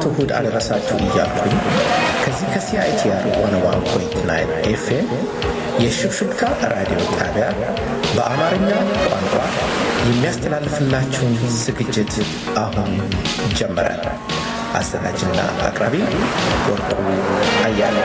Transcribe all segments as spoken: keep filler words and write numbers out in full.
ሳምንት እሁድ አደረሳችሁ እያልኩኝ ከዚህ ከሲአይቲአር one oh one point nine ኤፍ ኤም የሽብሽብታ ራዲዮ ጣቢያ በአማርኛ ቋንቋ የሚያስተላልፍላችሁን ዝግጅት አሁን ጀመረ። አዘጋጅና አቅራቢ ወርቁ አያለ።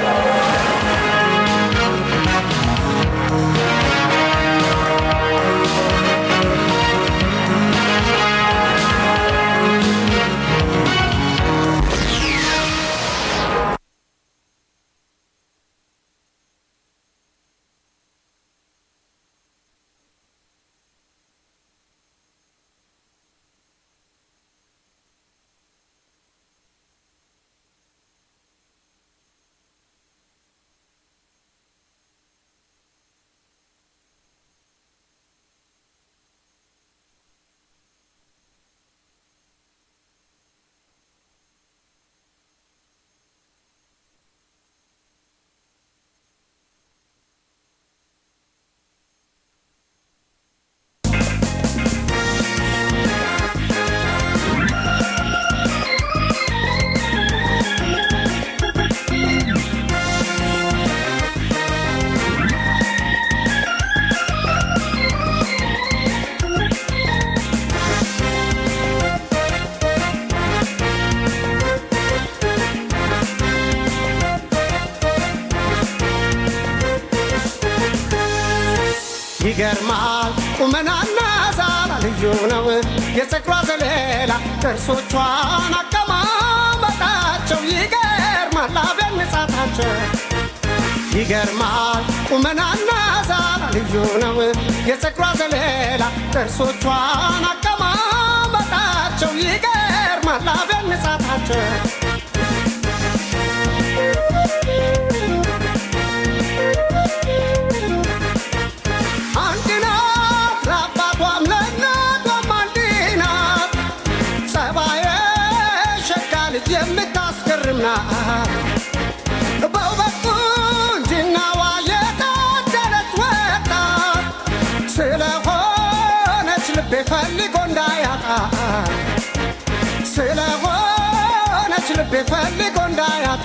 ይገርማል ቁመናና ዛላ ልዩ ነው የፀጉሯ ዘለላ ጥርሶቿን አቀማመጣቸው ይገርማል አብያን ንጻታቸው ይገርማል ቁመናና ዛላ ልዩ ነው የፀጉሯ ዘለላ ጥርሶቿን አቀማመጣቸው ይገርማል አብያን ንጻታቸው የምታስገርምና በውበቱ ጅናዋ የታደለች ወጣት ስለሆነች ልቤ ፈልጎ እንዳያጣ ስለሆነች ልቤ ፈልጎ እንዳያጣ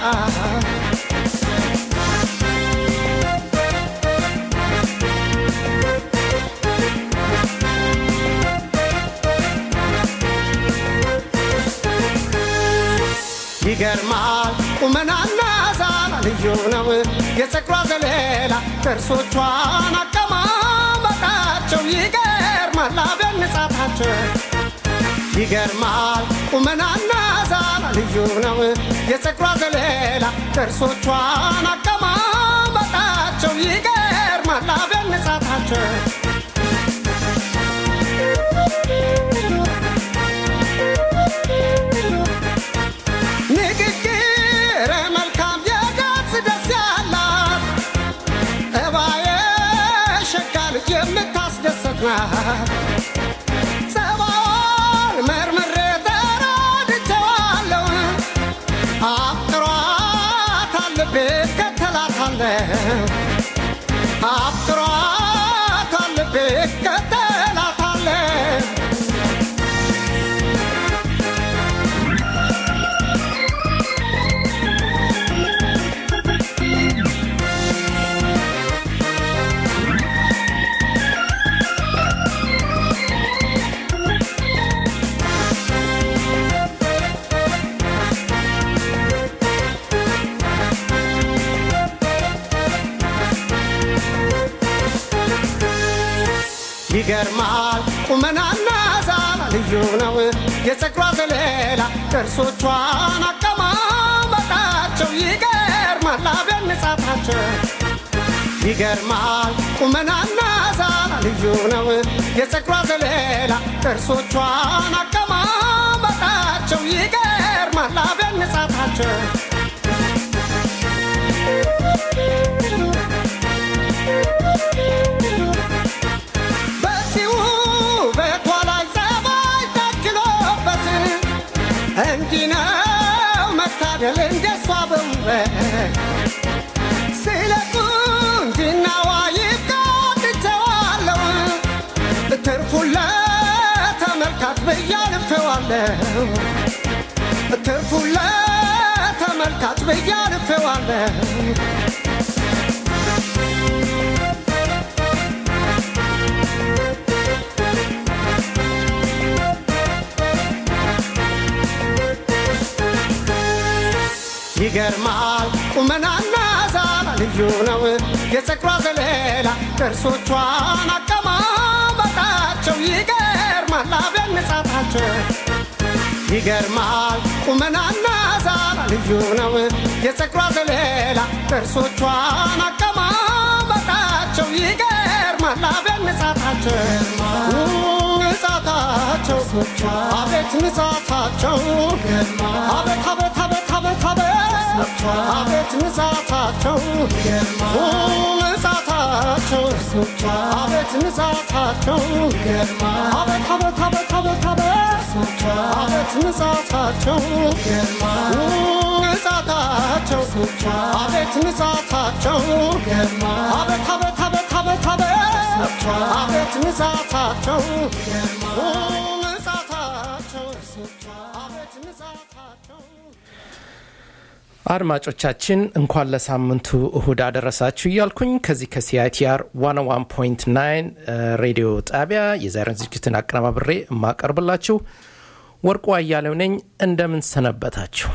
ይገርማል ቁመናና ዛላ ልዩ ነው የፀጉሯ ዘለላ ጥርሶቿን አቀማመጣቸው ይገርማል አብያን ንጻታቸው ይገርማል ቁመናና ዛላ ልዩ ነው የፀጉሯ ዘለላ ጥርሶቿን አቀማመጣቸው ይገርማል አብያን ንጻታቸው ሰባን መርምሬ ተረድቼዋለሁ አፍቅሯታል ልቤ እከተላታለሁ አፍቅሯታል ልቤ እከተላታለሁ ይገርማል ቁመናና ዛላ ልዩ ነው የፀጉሯ ዘለላ ጥርሶቿን አቀማመጣቸው ይገርማል አብያን ንጻታቸው ይገርማል ቁመናና ዛላ ልዩ ነው የፀጉሯ ዘለላ ጥርሶቿን አቀማመጣቸው ይገርማል አብያን ንጻታቸው እንዲነው መታደል እንደሷ በውበት ስለቁን ጅናዋ ይቃትተዋለሁ ትርፉላ ተመልካት ብያልፈዋለሁ ትርፉላ ብያልፈዋለሁ ይገርማል ቁመናና ዛላ ልዩ ነው የፀጉሯ ዘለላ ጥርሶቿን አቀማመጣቸው ይገርማል አብያን ንጻታቸው ይገርማል ቁመናና ዛላ ልዩ ነው የፀጉሯ ዘለላ ጥርሶቿን አቀማመጣቸው ይገርማል አብያን ንጻታቸው ንጻታቸው አቤት ንጻታቸው አቤት አቤት አቤት አቤት አቤት አቤት ንጻታቸው ንጻታቸው አቤት ንጻታቸው አቤት አቤት አቤት አቤት አቤት አቤት ንጻታቸው ንጻታቸው አቤት ንጻታቸው አቤት አቤት አቤት አቤት አቤት አቤት ንጻታቸው ንጻታቸው አቤት ንጻታቸው አድማጮቻችን እንኳን ለሳምንቱ እሁድ አደረሳችሁ እያልኩኝ ከዚህ ከሲአይቲአር one oh one point nine ሬዲዮ ጣቢያ የዛሬን ዝግጅትን አቀናብሬ ማቀርብላችሁ ወርቁ አያሌው ነኝ። እንደምን ሰነበታችሁ?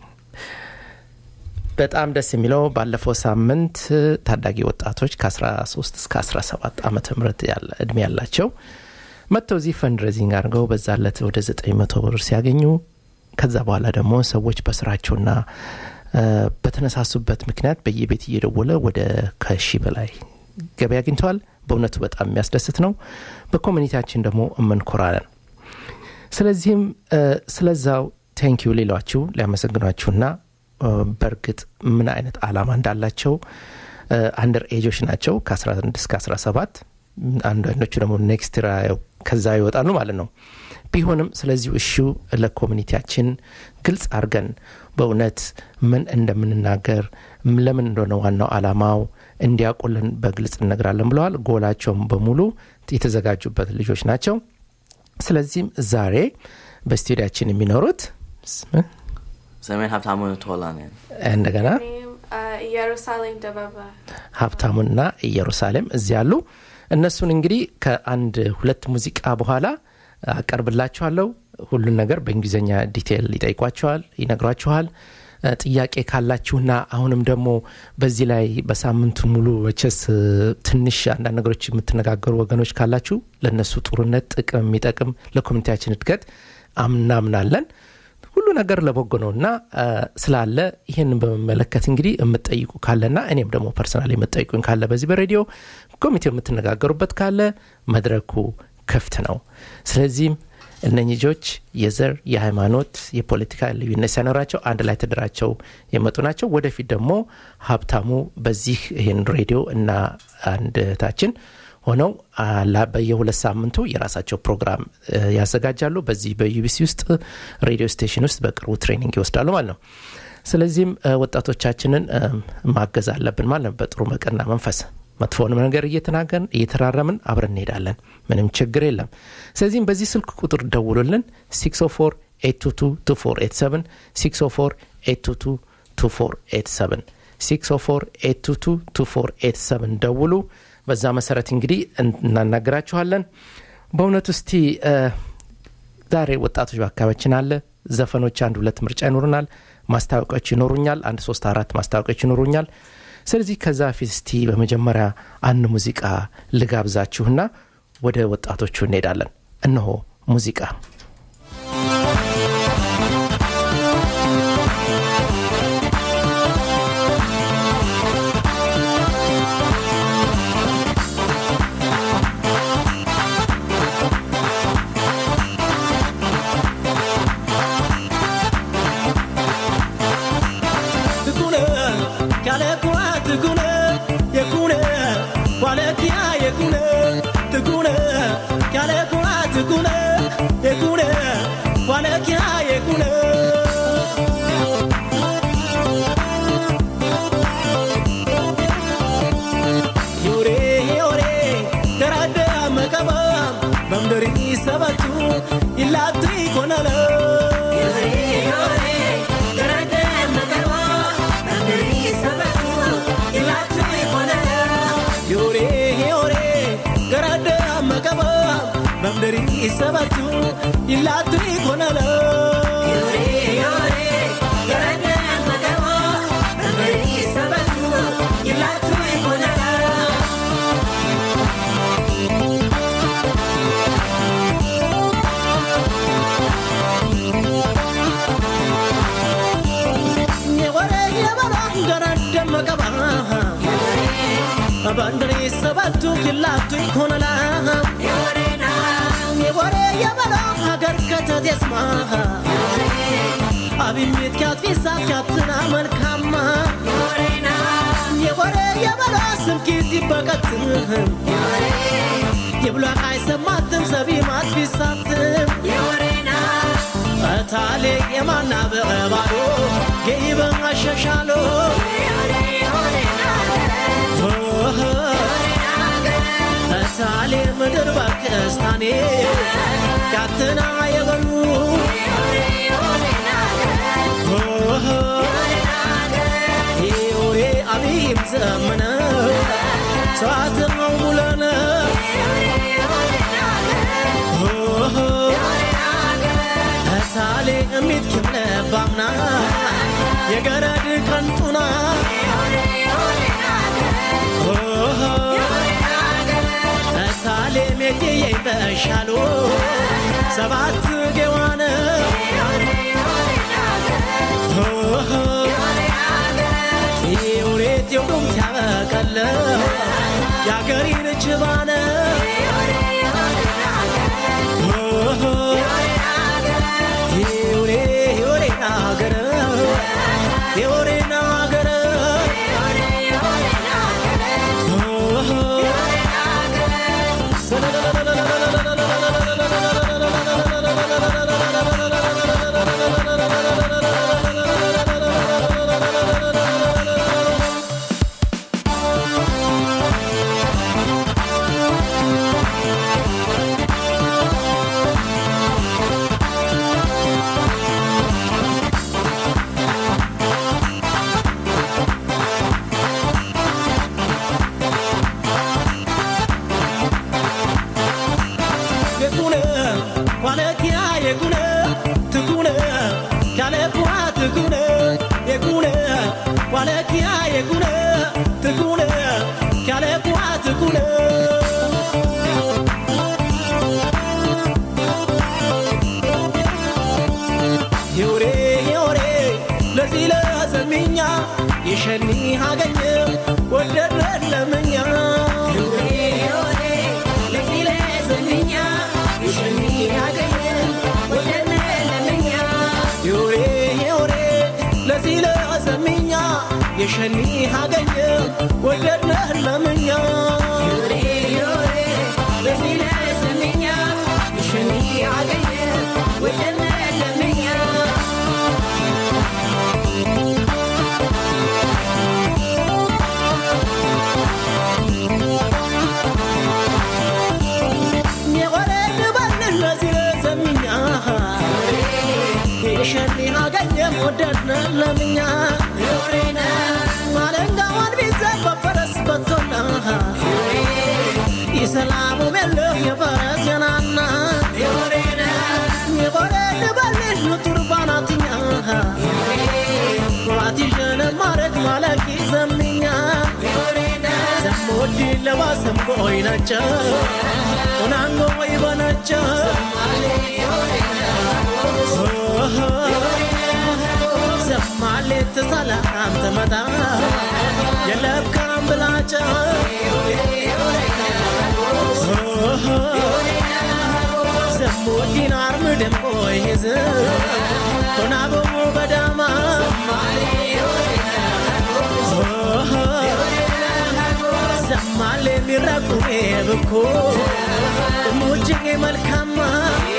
በጣም ደስ የሚለው ባለፈው ሳምንት ታዳጊ ወጣቶች ከ13 እስከ17 ዓመተ ምህረት ያለ እድሜ ያላቸው መጥተው እዚህ ፈንድሬዚንግ አድርገው በዛለት ወደ ዘጠኝ መቶ ብር ሲያገኙ ከዛ በኋላ ደግሞ ሰዎች በስራቸውና በተነሳሱበት ምክንያት በየቤት እየደወለ ወደ ከሺ በላይ ገበያ አግኝተዋል። በእውነቱ በጣም የሚያስደስት ነው። በኮሚኒቲያችን ደግሞ እመንኮራለን። ስለዚህም ስለዛው ቴንኪው ሌላችሁ ሊያመሰግናችሁና በርግጥ ምን አይነት አላማ እንዳላቸው አንደር ኤጆች ናቸው ከ11 እስከ አስራ ሰባት አንዳንዶቹ ደግሞ ኔክስት ራዮ ከዛ ይወጣሉ ማለት ነው። ቢሆንም ስለዚህ እሹ ለኮሚኒቲያችን ግልጽ አርገን በእውነት ምን እንደምንናገር ለምን እንደሆነ ዋናው አላማው እንዲያቆልን በግልጽ እንነግራለን ብለዋል። ጎላቸውም በሙሉ የተዘጋጁበት ልጆች ናቸው። ስለዚህም ዛሬ በስቱዲያችን የሚኖሩት ዘመን ሀብታሙ ተወላነን እንደገና ኢየሩሳሌም ደበበ ሀብታሙና ኢየሩሳሌም እዚህ ያሉ እነሱን እንግዲህ ከአንድ ሁለት ሙዚቃ በኋላ አቀርብላችኋለሁ። ሁሉን ነገር በእንግሊዘኛ ዲቴል ይጠይቋችኋል፣ ይነግሯችኋል። ጥያቄ ካላችሁና አሁንም ደግሞ በዚህ ላይ በሳምንቱ ሙሉ ወቸስ ትንሽ አንዳንድ ነገሮች የምትነጋገሩ ወገኖች ካላችሁ ለነሱ ጥሩነት ጥቅም የሚጠቅም ለኮሚኒቲያችን እድገት አምናምናለን። ሁሉ ነገር ለበጎ ነውና ስላለ ይሄንን በመመለከት እንግዲህ የምትጠይቁ ካለና እኔም ደግሞ ፐርሰናሊ የምትጠይቁኝ ካለ በዚህ በሬዲዮ ኮሚቴው የምትነጋገሩበት ካለ መድረኩ ክፍት ነው። ስለዚህም እነኚህ ልጆች የዘር የሃይማኖት የፖለቲካ ልዩነት ሳይኖራቸው አንድ ላይ ተደራጅተው የመጡ ናቸው። ወደፊት ደግሞ ሀብታሙ በዚህ ይሄን ሬዲዮ እና አንድ ታችን ሆነው በየሁለት ሳምንቱ የራሳቸው ፕሮግራም ያዘጋጃሉ። በዚህ በዩቢሲ ውስጥ ሬዲዮ ስቴሽን ውስጥ በቅርቡ ትሬኒንግ ይወስዳሉ ማለት ነው። ስለዚህም ወጣቶቻችንን ማገዝ አለብን ማለት ነው። በጥሩ መቀና መንፈስ መጥፎን ነገር እየተናገርን እየተራረምን አብረን እንሄዳለን። ምንም ችግር የለም። ስለዚህም በዚህ ስልክ ቁጥር ደውሉልን six oh four eight two two two four eight seven six oh four eight two two two four eight seven six oh four eight two two two four eight seven ደውሉ። በዛ መሰረት እንግዲህ እናናግራችኋለን። በእውነቱ እስቲ ዛሬ ወጣቶች በአካባቢያችን አለ ዘፈኖች አንድ ሁለት ምርጫ ይኖሩናል፣ ማስታወቂያዎች ይኖሩኛል፣ አንድ ሶስት አራት ማስታወቂያዎች ይኖሩኛል። ስለዚህ ከዛ ፊት እስቲ በመጀመሪያ አንድ ሙዚቃ ልጋብዛችሁና ወደ ወጣቶቹ እንሄዳለን። እነሆ ሙዚቃ Ilati konala yore yore karate makaba Bambari sabatu ilatu ikonala Yore yore garanya magawa Bambari sabatu ilatu ikonala Yore yabara garanya magawa Bambari sabatu ilatu ikonala Yore Yore yabara agar kata desmaha Abi mitkat fisat katna malkama Yore na Yore yabara simkiti bakatn Yore Yebla aysa matem sabi mat fisat Yore na Atale yamana baro geiba ashashalo Yore yore na Atale madar bakastane Katna yagalu Yore yore nagar Yore nagar Yore abim zamana Saat mulana Yore yore nagar Yore nagar Asale amit kimle bamna Yagarad kantuna Yore yore nagar Yore nagar Asale meke yebashalo Sabat gewana Yore yore nagar Yore nagar Yore tiyum tiyakalla Yagarin chivana Yore yore nagar Yore nagar Yore yore nagar Yore nagar Yore yore nagar يشني هاجني ودر لمنيا يوري يوري لفي لازمنيا يشني هاجني ودر لمنيا يوري يوري لفي لازمنيا يشني هاجني ودر لمنيا يوري يوري لفي لازمنيا يشني هاجني ودر لمنيا يشني هاجني ودرنا لمنيا يورينا مالنغا وان بيزا بفرس بطلنا يسلامو ملو يفرس ينانا يورينا يغوري نبلش نترباناتنا وعطي جنة مارك مالكي زمينا يورينا زمودي لوا سمبوينا جا ونانغو ويبانا جا سمعلت سلام تمدا يلب كام بلاجا سمودي نار مدم بويز تنابو بداما سمعلي ميراكو بكو موجي ملكاما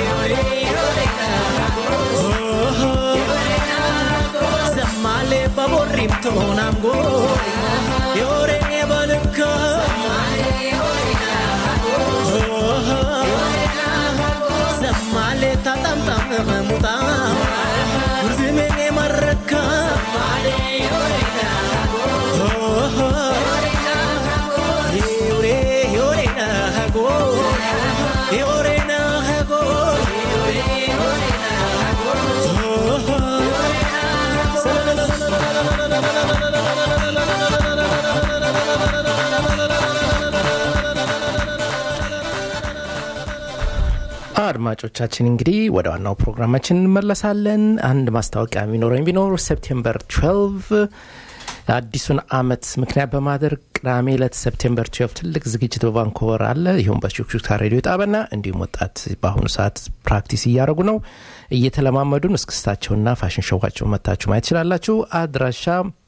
Samale baborim tonamgo yore balka Samale tatam tam muta uzime marka yore yore na go yore na አድማጮቻችን እንግዲህ ወደ ዋናው ፕሮግራማችን እንመለሳለን። አንድ ማስታወቂያ የሚኖረኝ ቢኖር ሴፕቴምበር twelve አዲሱን አመት ምክንያት በማድረግ ቅዳሜ ዕለት ሴፕቴምበር twelve ትልቅ ዝግጅት በቫንኮቨር አለ። ይሁን በሹክሹክታ ሬዲዮ ጣቢያና እንዲሁም ወጣት በአሁኑ ሰዓት ፕራክቲስ እያደረጉ ነው፣ እየተለማመዱን እስክስታቸውና ፋሽን ሾዋቸው መታችሁ ማየት ትችላላችሁ። አድራሻ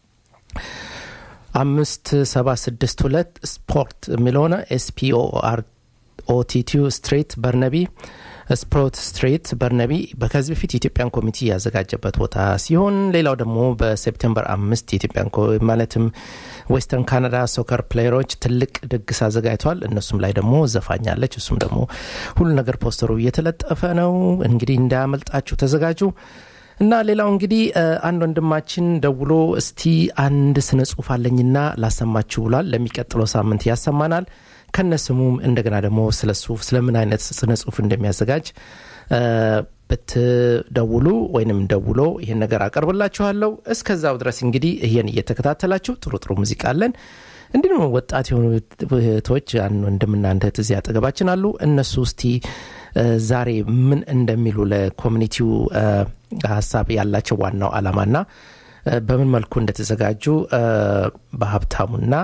አምስት ሰባት ስድስት ሁለት ስፖርት የሚለውና ኤስፒኦአር ኦቲቲዩ ስትሬት በርነቢ ስፕሮት ስትሬት በርነቢ በከዚህ በፊት የኢትዮጵያን ኮሚቴ ያዘጋጀበት ቦታ ሲሆን ሌላው ደግሞ በሴፕቴምበር አምስት የኢትዮጵያን ማለትም ዌስተርን ካናዳ ሶከር ፕሌየሮች ትልቅ ድግስ አዘጋጅቷል። እነሱም ላይ ደግሞ ዘፋኛለች። እሱም ደግሞ ሁሉ ነገር ፖስተሩ እየተለጠፈ ነው። እንግዲህ እንዳያመልጣችሁ ተዘጋጁ። እና ሌላው እንግዲህ አንድ ወንድማችን ደውሎ እስቲ አንድ ስነ ጽሁፍ አለኝና ላሰማችሁ ብሏል። ለሚቀጥለው ሳምንት ያሰማናል። ከነስሙም እንደገና ደግሞ ስለሱ ስለምን አይነት ስነ ጽሁፍ እንደሚያዘጋጅ በትደውሉ ወይንም ደውሎ ይሄን ነገር አቀርብላችኋለሁ። እስከዛው ድረስ እንግዲህ ይሄን እየተከታተላችሁ ጥሩ ጥሩ ሙዚቃ አለን። እንዲሁም ወጣት የሆኑ እህቶች ወንድምና እህት እዚህ አጠገባችን አሉ። እነሱ እስቲ ዛሬ ምን እንደሚሉ ለኮሚኒቲው ሐሳብ ያላቸው ዋናው አላማና በምን መልኩ እንደተዘጋጁ በሀብታሙና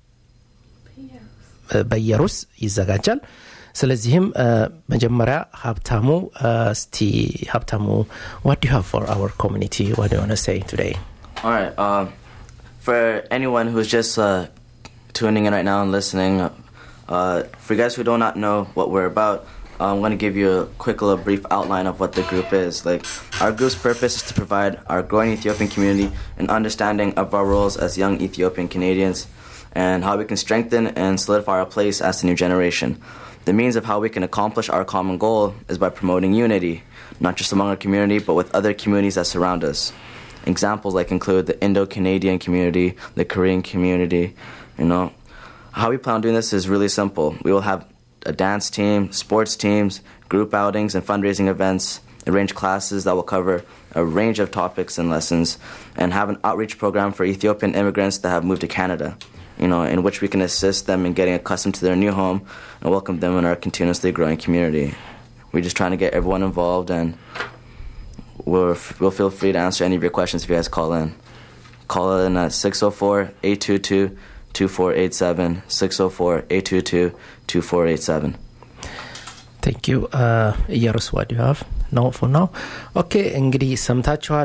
በየሩስ ይዘጋጃል። ስለዚህም መጀመሪያ ሀብታሙ እስቲ ሀብታሙ what do you have for our community? What do you want to say today? All right, um for anyone who's just uh, tuning in right now and listening, uh for you guys who do not know what we're about, uh, I'm going to give you a quick little brief outline of what the group is. Like, our group's purpose is to provide our growing Ethiopian community an understanding of our roles as young Ethiopian Canadians and how we can strengthen and solidify our place as the new generation. The means of how we can accomplish our common goal is by promoting unity, not just among our community, but with other communities that surround us. Examples like include the Indo-Canadian community, the Korean community, you know. How we plan on doing this is really simple. We will have a dance team, sports teams, group outings, and fundraising events, arrange classes that will cover a range of topics and lessons, and have an outreach program for Ethiopian immigrants that have moved to Canada, you know, in which we can assist them in getting accustomed to their new home and welcome them in our continuously growing community. We're just trying to get everyone involved, and we'll, we'll feel free to answer any of your questions if you guys call in. Call in at six oh four, eight two two, two four eight seven, six oh four, eight two two, two four eight seven. Thank you. Uh, Yaros, what do you have? No, for now. Okay, እንግዲህ ሰምታችኋል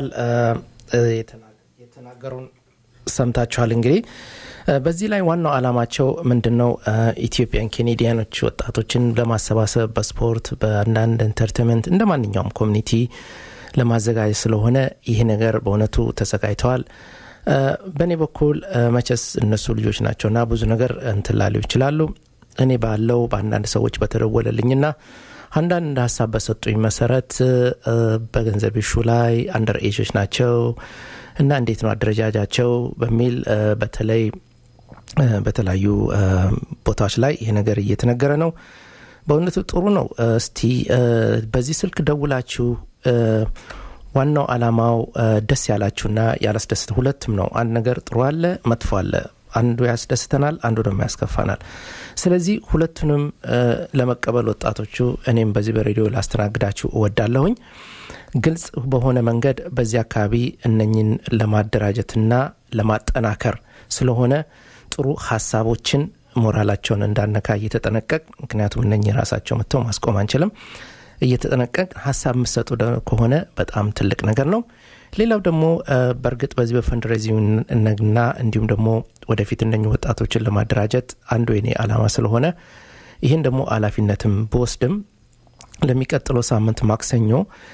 የተናገሩን ሰምታችኋል እንግዲህ በዚህ ላይ ዋናው አላማቸው ምንድነው? ኢትዮጵያን ኬኔዲያኖች ወጣቶችን ለማሰባሰብ በስፖርት በአንዳንድ ኢንተርቴይንመንት እንደማንኛውም ኮሚኒቲ ለማዘጋጀት ስለሆነ ይሄ ነገር በእውነቱ ተዘጋጅተዋል። በኔ በኩል መቸስ እነሱ ልጆች ናቸውና ብዙ ነገር እንትላሉ ይችላሉ። እኔ ባለው በአንዳንድ ሰዎች በተደወለልኝና አንዳንድ ሐሳብ በሰጡኝ መሰረት በገንዘብ ኢሹ ላይ አንደር ኤጆች ናቸው እና እንዴት ነው አደረጃጃቸው በሚል በተለይ በተለያዩ ቦታዎች ላይ ይሄ ነገር እየተነገረ ነው። በእውነቱ ጥሩ ነው። እስቲ በዚህ ስልክ ደውላችሁ ዋናው አላማው ደስ ያላችሁና ያላስደሰተ ሁለቱም ነው። አንድ ነገር ጥሩ አለ፣ መጥፎ አለ። አንዱ ያስደስተናል፣ አንዱ ደግሞ ያስከፋናል። ስለዚህ ሁለቱንም ለመቀበል ወጣቶቹ እኔም በዚህ በሬዲዮ ላስተናግዳችሁ እወዳለሁኝ። ግልጽ በሆነ መንገድ በዚህ አካባቢ እነኝን ለማደራጀትና ለማጠናከር ስለሆነ ጥሩ ሐሳቦችን ሞራላቸውን እንዳነካ እየተጠነቀቅ ምክንያቱም እነኚህ ራሳቸው መተው ማስቆም አንችልም እየተጠነቀቅ ሐሳብ መስጠቱ ከሆነ በጣም ትልቅ ነገር ነው። ሌላው ደግሞ በርግጥ በዚህ በፈንድሬዚንግ እና እንዲሁም ደግሞ ወደፊት እነኚህ ወጣቶችን ለማደራጀት አንዱ የኔ አላማ ስለሆነ ይሄን ደግሞ አላፊነትም በወስድም ለሚቀጥለው ሳምንት ማክሰኞ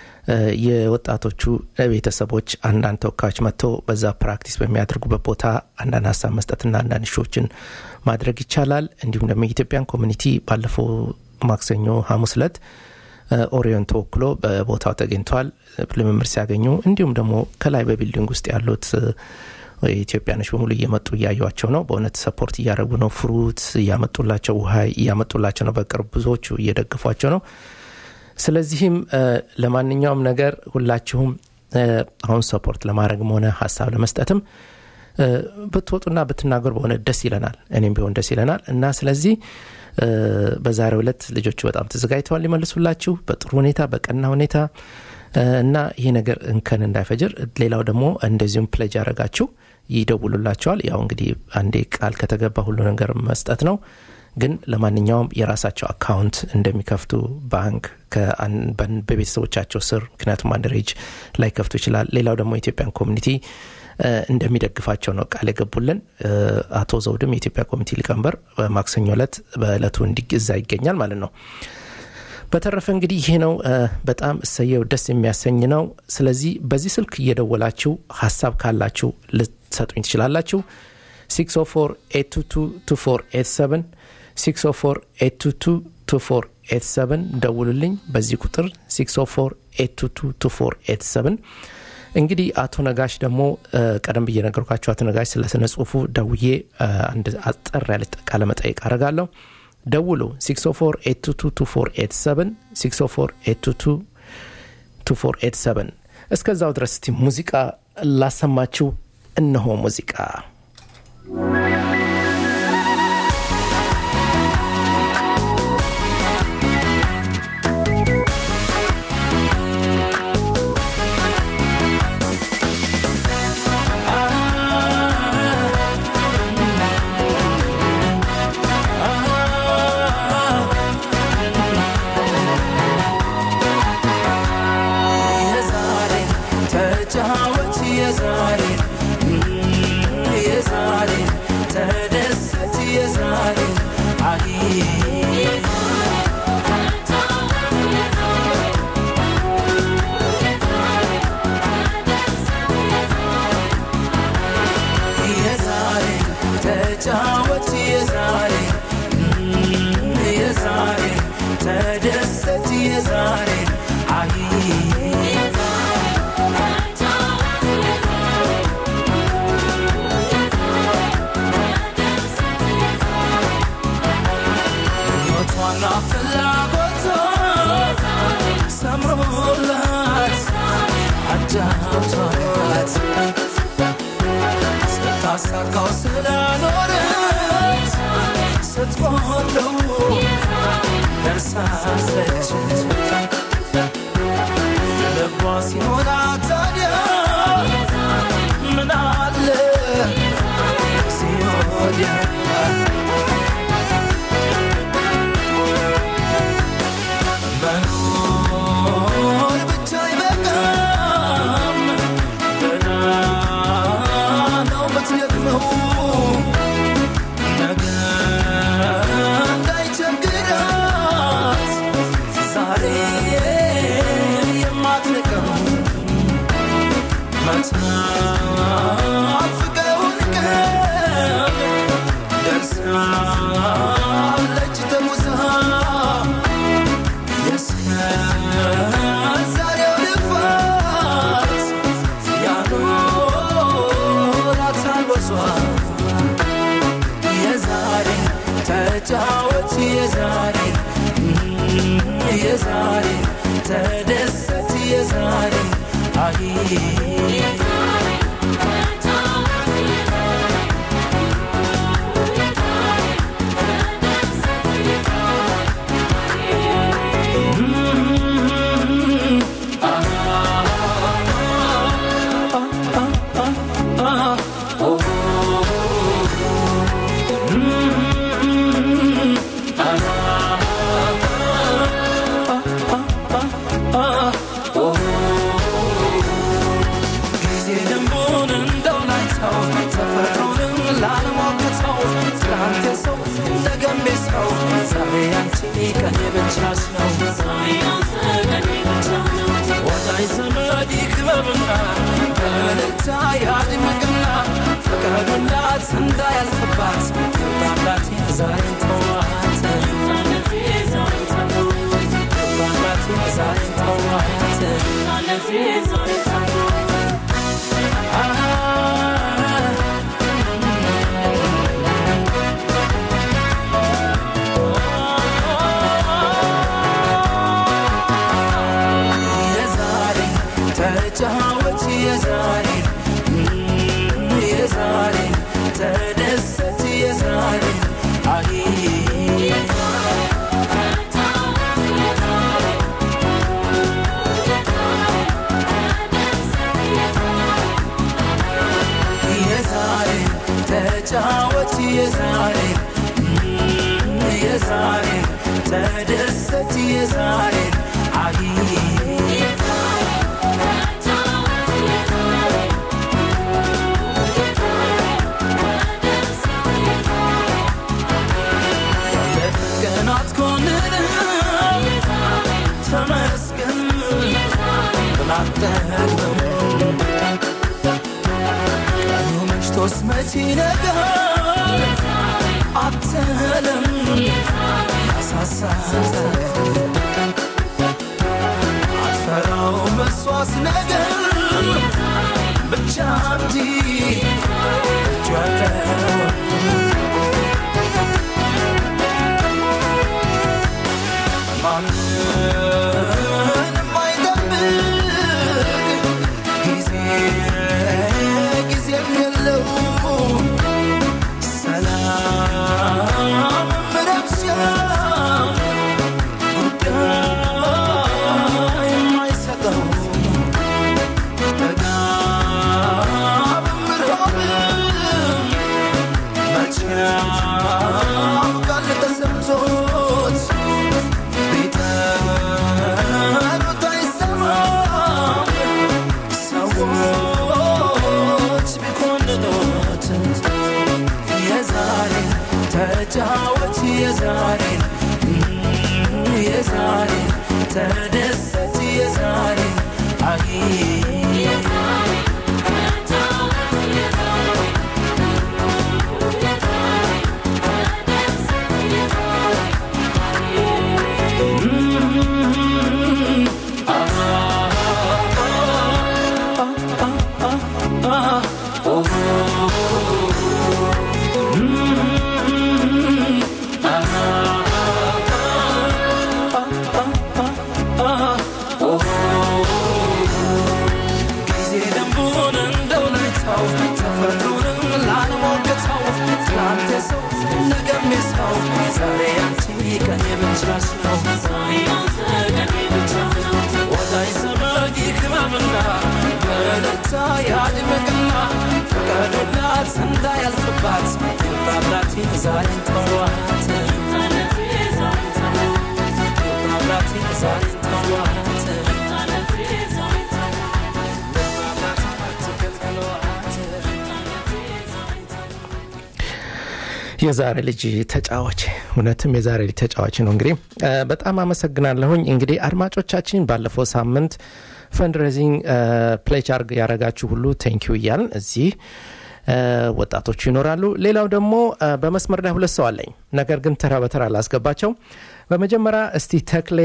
የወጣቶቹ ቤተሰቦች አንዳንድ ተወካዮች መጥተው በዛ ፕራክቲስ በሚያደርጉበት ቦታ አንዳንድ ሐሳብ መስጠትና አንዳንድ ሾችን ማድረግ ይቻላል። እንዲሁም ደግሞ የኢትዮጵያን ኮሚኒቲ ባለፈው ማክሰኞ ሐሙስ ዕለት ኦሪዮን ተወክሎ በቦታው ተገኝቷል ልምምድ ሲያገኙ። እንዲሁም ደግሞ ከላይ በቢልዲንግ ውስጥ ያሉት ኢትዮጵያኖች በሙሉ እየመጡ እያዩዋቸው ነው። በእውነት ሰፖርት እያደረጉ ነው። ፍሩት እያመጡላቸው፣ ውሃ እያመጡላቸው ነው። በቅርብ ብዙዎቹ እየደገፏቸው ነው። ስለዚህም ለማንኛውም ነገር ሁላችሁም አሁን ሰፖርት ለማድረግም ሆነ ሐሳብ ለመስጠትም በትወጡና በትናገሩ በሆነ ደስ ይለናል እኔም ቢሆን ደስ ይለናል እና ስለዚህ በዛሬው ዕለት ልጆቹ በጣም ተዘጋጅተዋል ሊመልሱላችሁ በጥሩ ሁኔታ በቀና ሁኔታ እና ይሄ ነገር እንከን እንዳይፈጅር ሌላው ደግሞ እንደዚሁም ፕሌጅ ያረጋችሁ ይደውሉላችኋል ያው እንግዲህ አንዴ ቃል ከተገባ ሁሉ ነገር መስጠት ነው ግን ለማንኛውም የራሳቸው አካውንት እንደሚከፍቱ ባንክ በቤተሰቦቻቸው ስር ምክንያቱም አንደሬጅ ላይ ከፍቱ ይችላል ሌላው ደግሞ ኢትዮጵያን ኮሚኒቲ እንደሚደግፋቸው ነው ቃል የገቡልን አቶ ዘውድም የኢትዮጵያ ኮሚኒቲ ሊቀመንበር ማክሰኞ ዕለት በእለቱ እንዲገዛ ይገኛል ማለት ነው በተረፈ እንግዲህ ይሄ ነው በጣም እሰየው ደስ የሚያሰኝ ነው ስለዚህ በዚህ ስልክ እየደወላችሁ ሐሳብ ካላችሁ ልትሰጡኝ ትችላላችሁ six oh four, eight two two, two four eight seven six oh four, eight two two, two four eight seven ደውሉልኝ በዚህ ቁጥር six oh four, eight two two, two four eight seven እንግዲህ አቶ ነጋሽ ደግሞ ቀደም ብዬ ነገርኳችሁ አቶ ነጋሽ ስለ ስነ ጽሁፉ ደውዬ አንድ አጠር ያለ ቃለ መጠይቅ አረጋለሁ ደውሉ six oh four, eight two two, two four eight seven six oh four, eight two two, two four eight seven እስከዛው ድረስ እስቲ ሙዚቃ ላሰማችሁ እነሆ ሙዚቃ Yes, I ተደሰት የዛሬ አይ ለፍቀናት ኮንን ተመስገን ብላተህም ቀኑ መሽቶስ መቼ ነገር አትለም አሳሳተ አትፈራው መስዋዕት ነገር ብቻ እንጂ ጀረው ማንም አይጠብቅ ጊዜ ጊዜ የለው ሰላም ምረብሻ ጉዳይ የማይሰጠው ተጋብ ምርሆብ መቻው ቃል ተሰምቶት ቢጠሩት አይሰማም ሰዎች ቢኮንኑት የዛሬ ተጫወት የዛሬ የዛሬ ተደሰት የዛሬ አይ የዛሬ ልጅ ተጫዋች እውነትም የዛሬ ልጅ ተጫዋች ነው። እንግዲህ በጣም አመሰግናለሁኝ። እንግዲህ አድማጮቻችን ባለፈው ሳምንት ፈንድሬዚንግ ፕሌጅ አርግ ያረጋችሁ ሁሉ ቴንኪው እያልን እዚህ ወጣቶቹ ይኖራሉ። ሌላው ደግሞ በመስመር ላይ ሁለት ሰው አለኝ፣ ነገር ግን ተራ በተራ ላስገባቸው። በመጀመሪያ እስቲ ተክሌ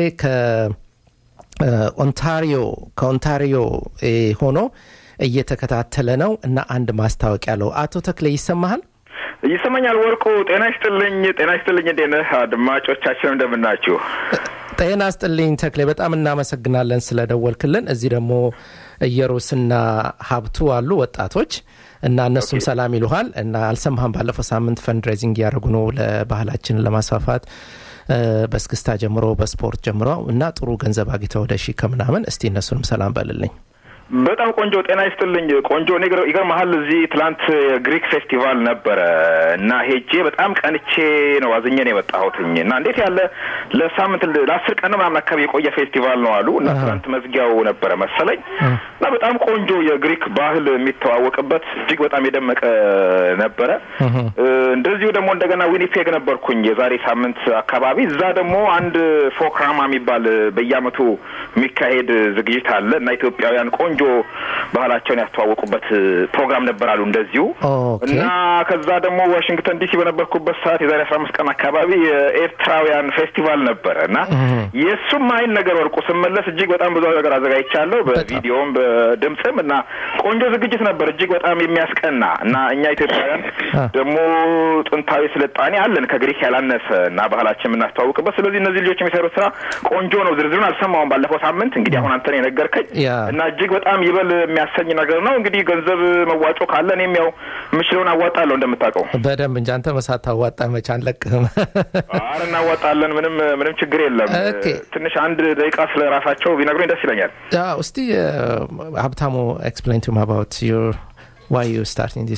ከኦንታሪዮ ከኦንታሪዮ ሆኖ እየተከታተለ ነው እና አንድ ማስታወቂያ አለው። አቶ ተክሌ ይሰማሃል? ይሰማኛል። ወርቁ ጤና ይስጥልኝ። ጤና ይስጥልኝ። እንዴት ነህ? አድማጮቻችን እንደምን ናችሁ? ጤና ይስጥልኝ ተክሌ፣ በጣም እናመሰግናለን ስለደወልክልን። እዚህ ደግሞ ኢየሩስና ሀብቱ አሉ ወጣቶች እና እነሱም ሰላም ይሉሃል እና አልሰማህም? ባለፈው ሳምንት ፈንድሬዚንግ ያደረጉ ነው ለባህላችንን ለማስፋፋት በስክስታ ጀምሮ በስፖርት ጀምሮ እና ጥሩ ገንዘብ አግኝተው ወደ ሺህ ከምናምን። እስቲ እነሱንም ሰላም በልልኝ። በጣም ቆንጆ ጤና ይስጥልኝ። ቆንጆ ነገር ይገርምሃል፣ እዚህ ትላንት ግሪክ ፌስቲቫል ነበረ እና ሄጄ በጣም ቀንቼ ነው አዝኜ ነው የመጣሁትኝ እና እንዴት ያለ ለሳምንት ለአስር ቀን ምናምን አካባቢ የቆየ ፌስቲቫል ነው አሉ እና ትላንት መዝጊያው ነበረ መሰለኝ እና በጣም ቆንጆ የግሪክ ባህል የሚተዋወቅበት እጅግ በጣም የደመቀ ነበረ። እንደዚሁ ደግሞ እንደገና ዊኒፔግ ነበርኩኝ የዛሬ ሳምንት አካባቢ። እዛ ደግሞ አንድ ፎክራማ የሚባል በየዓመቱ የሚካሄድ ዝግጅት አለ እና ኢትዮጵያውያን ቆንጆ ባህላቸውን ያስተዋወቁበት ፕሮግራም ነበር አሉ እንደዚሁ እና ከዛ ደግሞ ዋሽንግተን ዲሲ በነበርኩበት ሰዓት የዛሬ አስራ አምስት ቀን አካባቢ የኤርትራውያን ፌስቲቫል ነበር እና የሱም አይን ነገር ወርቁ ስመለስ እጅግ በጣም ብዙ ነገር አዘጋጅቻለሁ በቪዲዮም በድምጽም እና ቆንጆ ዝግጅት ነበር እጅግ በጣም የሚያስቀና እና እኛ ኢትዮጵያውያን ደግሞ ጥንታዊ ስልጣኔ አለን ከግሪክ ያላነሰ እና ባህላችን እናስተዋወቅበት። ስለዚህ እነዚህ ልጆች የሚሰሩት ስራ ቆንጆ ነው። ዝርዝሩን አልሰማሁም ባለፈው ሳምንት፣ እንግዲህ አሁን አንተ ነህ የነገርከኝ እና እጅግ በጣም ይበል የሚያሰኝ ነገር ነው። እንግዲህ ገንዘብ መዋጮ ካለ እኔም ያው ምሽለውን አዋጣለሁ እንደምታውቀው። በደንብ እንጂ አንተ መሳታ አዋጣ መች አንለቅህም። አረ እናዋጣለን፣ ምንም ምንም ችግር የለም። ትንሽ አንድ ደቂቃ ስለ ራሳቸው ቢነግሩኝ ደስ ይለኛል። አዎ እስቲ ሀብታሙ explain to me about your why you starting this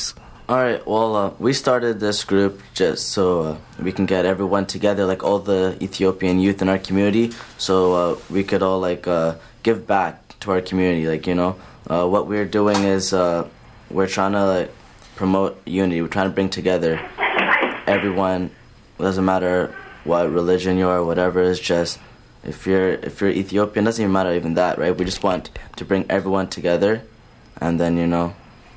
All right, well, uh, we started this group just so uh, we can get everyone together, like all the Ethiopian youth in our community, so uh, we could all, like, uh, give back to our community, like, you know. Uh, what we're doing is uh, we're trying to, like, promote unity. We're trying to bring together everyone. It doesn't matter what religion you are, whatever. It's just if you're if you're Ethiopian, it doesn't even matter even that, right? We just want to bring everyone together, and then, you know.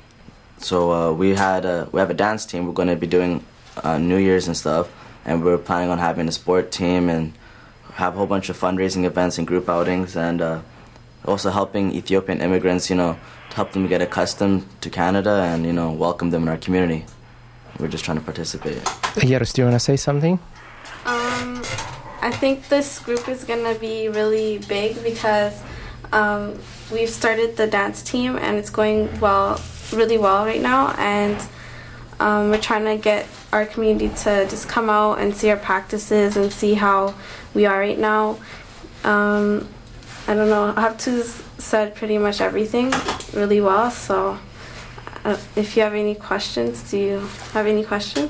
So uh, we had a, we have a dance team. We're going to be doing uh, New Year's and stuff, and we're planning on having a sport team and have a whole bunch of fundraising events and group outings, and uh, also helping Ethiopian immigrants, you know, to help them get accustomed to Canada and, you know, welcome them in our community. We're just trying to participate. Yaros, do you want to say something? Um, I think this group is going to be really big because um, we've started the dance team and it's going well, really well right now. And um, we're trying to get our community to just come out and see our practices and see how we are right now. Um, I don't know, Haptu's said pretty much everything really well, so uh, if you have any questions, do you have any questions?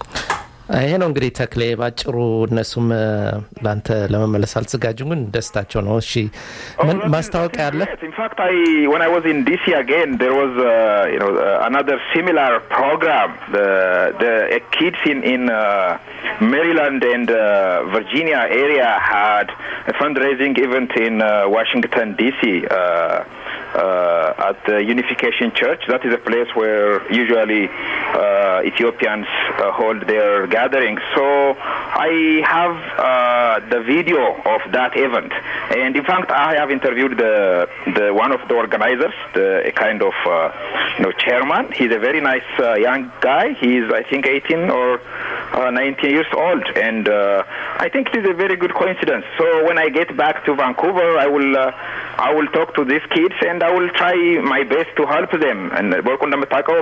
ይሄ ነው እንግዲህ ተክሌ ባጭሩ እነሱም ላንተ ለመመለስ አልተዘጋጁም ግን ደስታቸው ነው እሺ ምን ማስታወቂያ አለ In fact, I when I was in D C again, there was uh, you know uh, another similar program. The the uh, kids in in uh, Maryland and uh, Virginia area had a fundraising event in uh, Washington D C uh, uh, at the Unification Church. That is a place where usually uh, Ethiopians uh, hold their gatherings. So I have uh, the video of that event, and in fact, I have interviewed the the one of the organizers, the a kind of uh, you know chairman. He's a very nice uh, young guy. He's I think eighteen or uh, nineteen years old, and uh, I think it is a very good coincidence. So when I get back to Vancouver, I will uh, I will talk to these kids, and I will try my best to help them. And work on the Matako.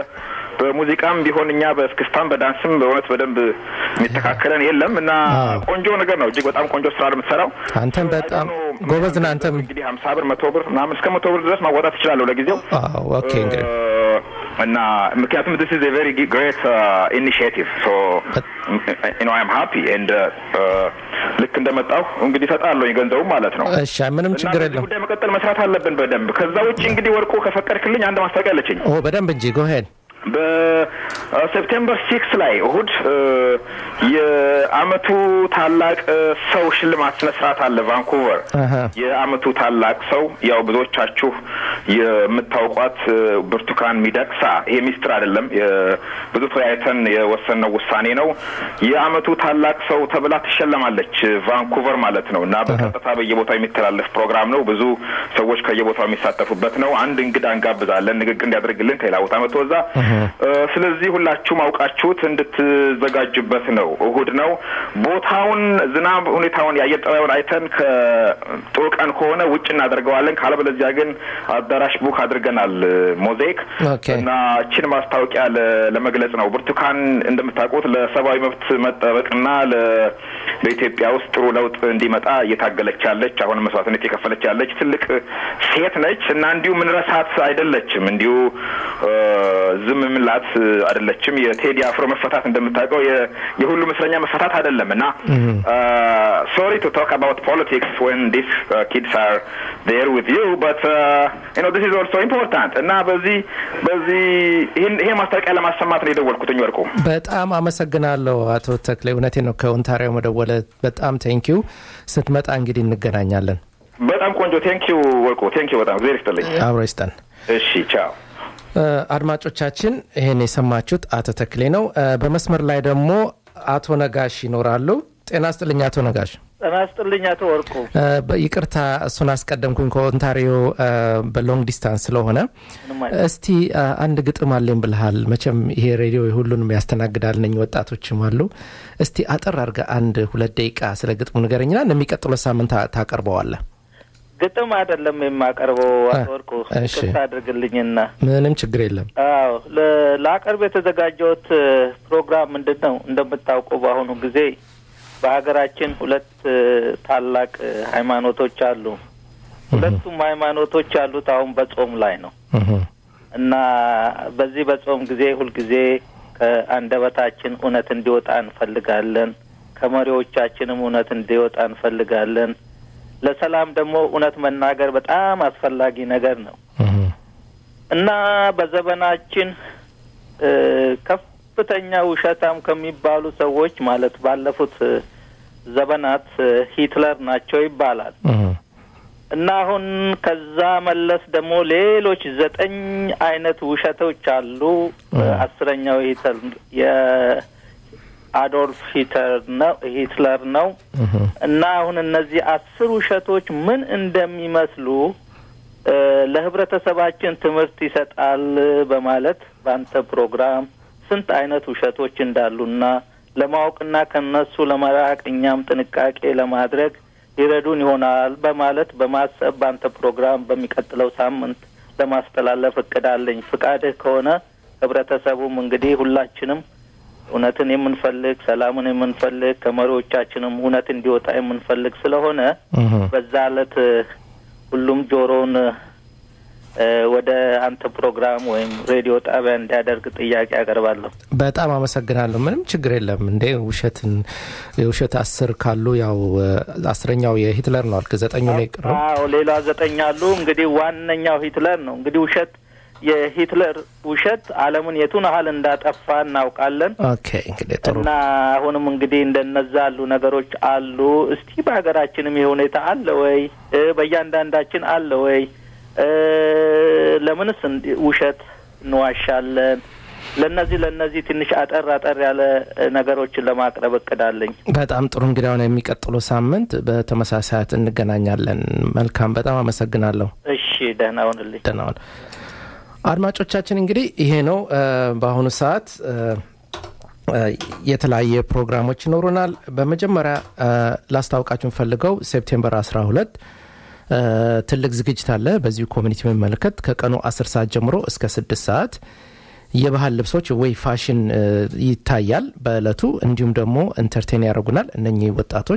በሙዚቃም ቢሆንኛ በስክስታም በዳንስም በእውነት በደንብ የሚተካከለን የለም እና ቆንጆ ነገር ነው እጅግ በጣም ቆንጆ ስራ ለምትሰራው አንተም በጣም ጎበዝ ነህ አንተም እንግዲህ ሀምሳ ብር መቶ ብር እና እስከ መቶ ብር ድረስ ማዋጣት ይችላል ለጊዜው አዎ ኦኬ እንግዲህ እና ምክንያቱም this is a very great uh, initiative so you know I am happy and uh, ልክ እንደመጣው እንግዲህ ተጣለው ይገንዘው ማለት ነው እሺ ምንም ችግር የለም ጉዳይ መቀጠል መስራት አለብን በደንብ ከዛ ውጪ እንግዲህ ወርቆ ከፈቀድክልኝ አንድ ማስታወቂያ አለችኝ ኦ በደንብ እንጂ go ahead በሴፕቴምበር ሲክስ ላይ እሁድ የአመቱ ታላቅ ሰው ሽልማት ስነስርዓት አለ ቫንኩቨር የአመቱ ታላቅ ሰው ያው ብዙዎቻችሁ የምታውቋት ብርቱካን ሚደቅሳ ይሄ ሚስጥር አይደለም ብዙ ተያይተን የወሰነው ውሳኔ ነው የአመቱ ታላቅ ሰው ተብላ ትሸለማለች ቫንኩቨር ማለት ነውና በቀጥታ በየቦታው የሚተላለፍ ፕሮግራም ነው ብዙ ሰዎች ከየቦታው የሚሳተፉበት ነው አንድ እንግዳ እንጋብዛለን ንግግር እንዲያደርግልን ከሌላው ታመቶዛ ስለዚህ ሁላችሁም አውቃችሁት እንድትዘጋጁበት ነው እሁድ ነው ቦታውን ዝናብ ሁኔታውን ያየጠራውን አይተን ከጥሩ ቀን ከሆነ ውጭ እናደርገዋለን ካለበለዚያ ግን አዳራሽ ቡክ አድርገናል ሞዛይክ እና እቺን ማስታወቂያ ለመግለጽ ነው ብርቱካን እንደምታውቁት ለሰብአዊ መብት መጠበቅና ለኢትዮጵያ ውስጥ ጥሩ ለውጥ እንዲመጣ እየታገለች ያለች አሁን መስዋዕትነት የከፈለች ያለች ትልቅ ሴት ነች እና እንዲሁ ምን ረሳት አይደለችም እንዲሁ ዝም ምላት አይደለችም የቴዲ አፍሮ መፈታት እንደምታውቀው የሁሉ መስረኛ መፈታት አይደለምና sorry to talk about politics when these uh, kids are there with you but uh, you know this is also important እና በዚህ በዚህ ይሄ ማስታወቂያ ለማሰማት ነው የደወልኩትኝ ወርቁ በጣም አመሰግናለሁ አቶ ተክሌ እውነቴን ነው ከኦንታሪዮ መደወለ በጣም ቴንክ ዩ ስትመጣ እንግዲህ እንገናኛለን በጣም ቆንጆ ቴንክ ዩ ወርቁ ቴንክ ዩ በጣም very stellar አብሮ ይስጠን እሺ ቻው አድማጮቻችን ይሄን የሰማችሁት አቶ ተክሌ ነው በመስመር ላይ ደግሞ አቶ ነጋሽ ይኖራሉ ጤና ይስጥልኝ አቶ ነጋሽ ጤና ይስጥልኝ አቶ ወርቁ ይቅርታ እሱን አስቀደምኩኝ ከኦንታሪዮ በሎንግ ዲስታንስ ስለሆነ እስቲ አንድ ግጥም አለኝ ብለሃል መቼም ይሄ ሬዲዮ ሁሉንም ያስተናግዳል ነኝ ወጣቶችም አሉ እስቲ አጠር አድርገህ አንድ ሁለት ደቂቃ ስለ ግጥሙ ንገረኝና ለሚቀጥለው ሳምንት ታቀርበዋለህ ግጥም አይደለም የማቀርበው አወርቁ ከታ አድርግልኝና ምንም ችግር የለም አዎ ለላቀርብ የተዘጋጀውት ፕሮግራም ምንድነው እንደምታውቁ በአሁኑ ጊዜ በሀገራችን ሁለት ታላቅ ሃይማኖቶች አሉ ሁለቱም ሃይማኖቶች ያሉት አሁን በጾም ላይ ነው እና በዚህ በጾም ጊዜ ሁሉ ጊዜ ከአንደበታችን እውነት እንዲወጣ እንፈልጋለን ከመሪዎቻችንም እውነት እንዲወጣ እንፈልጋለን ለሰላም ደግሞ እውነት መናገር በጣም አስፈላጊ ነገር ነው እና በዘመናችን ከፍተኛ ውሸታም ከሚባሉ ሰዎች ማለት ባለፉት ዘመናት ሂትለር ናቸው ይባላል እና አሁን ከዛ መለስ ደግሞ ሌሎች ዘጠኝ አይነት ውሸቶች አሉ አስረኛው ሂትለር የአዶልፍ ሂትለር ነው ሂትለር ነው እና አሁን እነዚህ አስር ውሸቶች ምን እንደሚመስሉ ለህብረተሰባችን ትምህርት ይሰጣል በማለት ባንተ ፕሮግራም ስንት አይነት ውሸቶች እንዳሉና ለማወቅና ከነሱ ለማራቅ እኛም ጥንቃቄ ለማድረግ ይረዱን ይሆናል በማለት በማሰብ ባንተ ፕሮግራም በሚቀጥለው ሳምንት ለማስተላለፍ እቅዳለኝ ፍቃድህ ከሆነ ህብረተሰቡም እንግዲህ ሁላችንም እውነትን የምንፈልግ ሰላምን የምንፈልግ ከመሪዎቻችንም እውነት እንዲወጣ የምንፈልግ ስለሆነ በዛ ዕለት ሁሉም ጆሮን ወደ አንተ ፕሮግራም ወይም ሬዲዮ ጣቢያ እንዲያደርግ ጥያቄ ያቀርባለሁ በጣም አመሰግናለሁ ምንም ችግር የለም እንዴ ውሸትን የውሸት አስር ካሉ ያው አስረኛው የሂትለር ነው አልከ ዘጠኙ ነው ይቀርው አዎ ሌላ ዘጠኝ አሉ እንግዲህ ዋነኛው ሂትለር ነው እንግዲህ ውሸት የሂትለር ውሸት ዓለምን የቱን ያህል እንዳጠፋ እናውቃለን ኦኬ እንግዲህ ጥሩ እና አሁንም እንግዲህ እንደነዛ ያሉ ነገሮች አሉ እስቲ በሀገራችንም ይሄ ሁኔታ አለ ወይ በእያንዳንዳችን አለ ወይ ለምንስ ውሸት እንዋሻለን ለነዚህ ለነዚህ ትንሽ አጠር አጠር ያለ ነገሮችን ለማቅረብ እቅዳለኝ በጣም ጥሩ እንግዲህ አሁን የሚቀጥለው ሳምንት በተመሳሳይ እንገናኛለን መልካም በጣም አመሰግናለሁ እሺ ደህና ሁንልኝ ደህና ሁን አድማጮቻችን እንግዲህ ይሄ ነው በአሁኑ ሰዓት የተለያየ ፕሮግራሞች ይኖሩናል በመጀመሪያ ላስታውቃችሁ ፈልገው ሴፕቴምበር አስራ ሁለት ትልቅ ዝግጅት አለ በዚህ ኮሚኒቲ መመለከት ከቀኑ አስር ሰዓት ጀምሮ እስከ ስድስት ሰዓት የባህል ልብሶች ወይ ፋሽን ይታያል በእለቱ እንዲሁም ደግሞ ኢንተርቴን ያደርጉናል እነኚህ ወጣቶች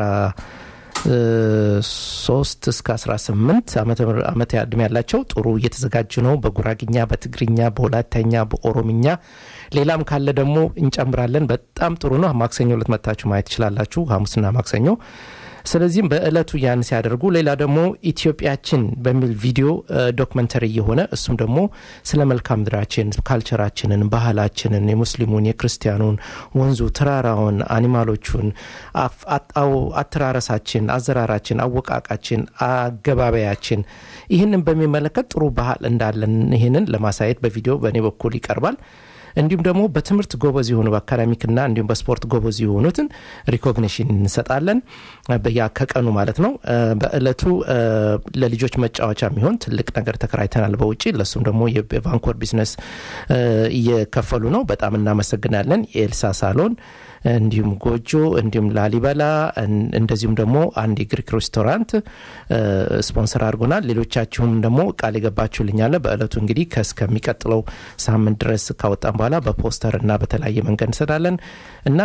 ከ13 እስከ አስራ ስምንት አመት አመት ያድም ያላቸው ጥሩ እየተዘጋጁ ነው በጉራግኛ በትግርኛ በወላይታኛ በኦሮምኛ ሌላም ካለ ደግሞ እንጨምራለን በጣም ጥሩ ነው ማክሰኞ ዕለት መጣችሁ ማየት ይችላልላችሁ ሐሙስና ማክሰኞ ስለዚህም በእለቱ ያን ሲያደርጉ ሌላ ደግሞ ኢትዮጵያችን በሚል ቪዲዮ ዶክመንተሪ የሆነ እሱም ደግሞ ስለ መልካም ምድራችን ካልቸራችንን ባህላችንን የሙስሊሙን የክርስቲያኑን ወንዙ ተራራውን አኒማሎቹን አጣው አትራረሳችን አዘራራችን አወቃቃችን አገባበያችን ይሄንን በሚመለከት ጥሩ ባህል እንዳለን ይሄንን ለማሳየት በቪዲዮ በኔ በኩል ይቀርባል እንዲሁም ደግሞ በትምህርት ጎበዝ የሆኑ በአካዳሚክና እንዲሁም በስፖርት ጎበዝ የሆኑትን ሪኮግኒሽን እንሰጣለን በያ ከቀኑ ማለት ነው በእለቱ ለልጆች መጫወቻ የሚሆን ትልቅ ነገር ተከራይተናል በውጪ ለሱም ደግሞ የቫንኮር ቢዝነስ እየከፈሉ ነው በጣም እናመሰግናለን የኤልሳ ሳሎን እንዲሁም ጎጆ እንዲሁም ላሊበላ እንደዚሁም ደግሞ አንድ ግሪክ ሬስቶራንት ስፖንሰር አድርጎናል ሌሎቻችሁም ደግሞ ቃል ይገባችሁልኛል በእለቱ እንግዲህ ከስከሚቀጥለው ሳምንት ድረስ ካወጣን በኋላ በፖስተርና በተለያየ መንገድ እንሰዳለን እና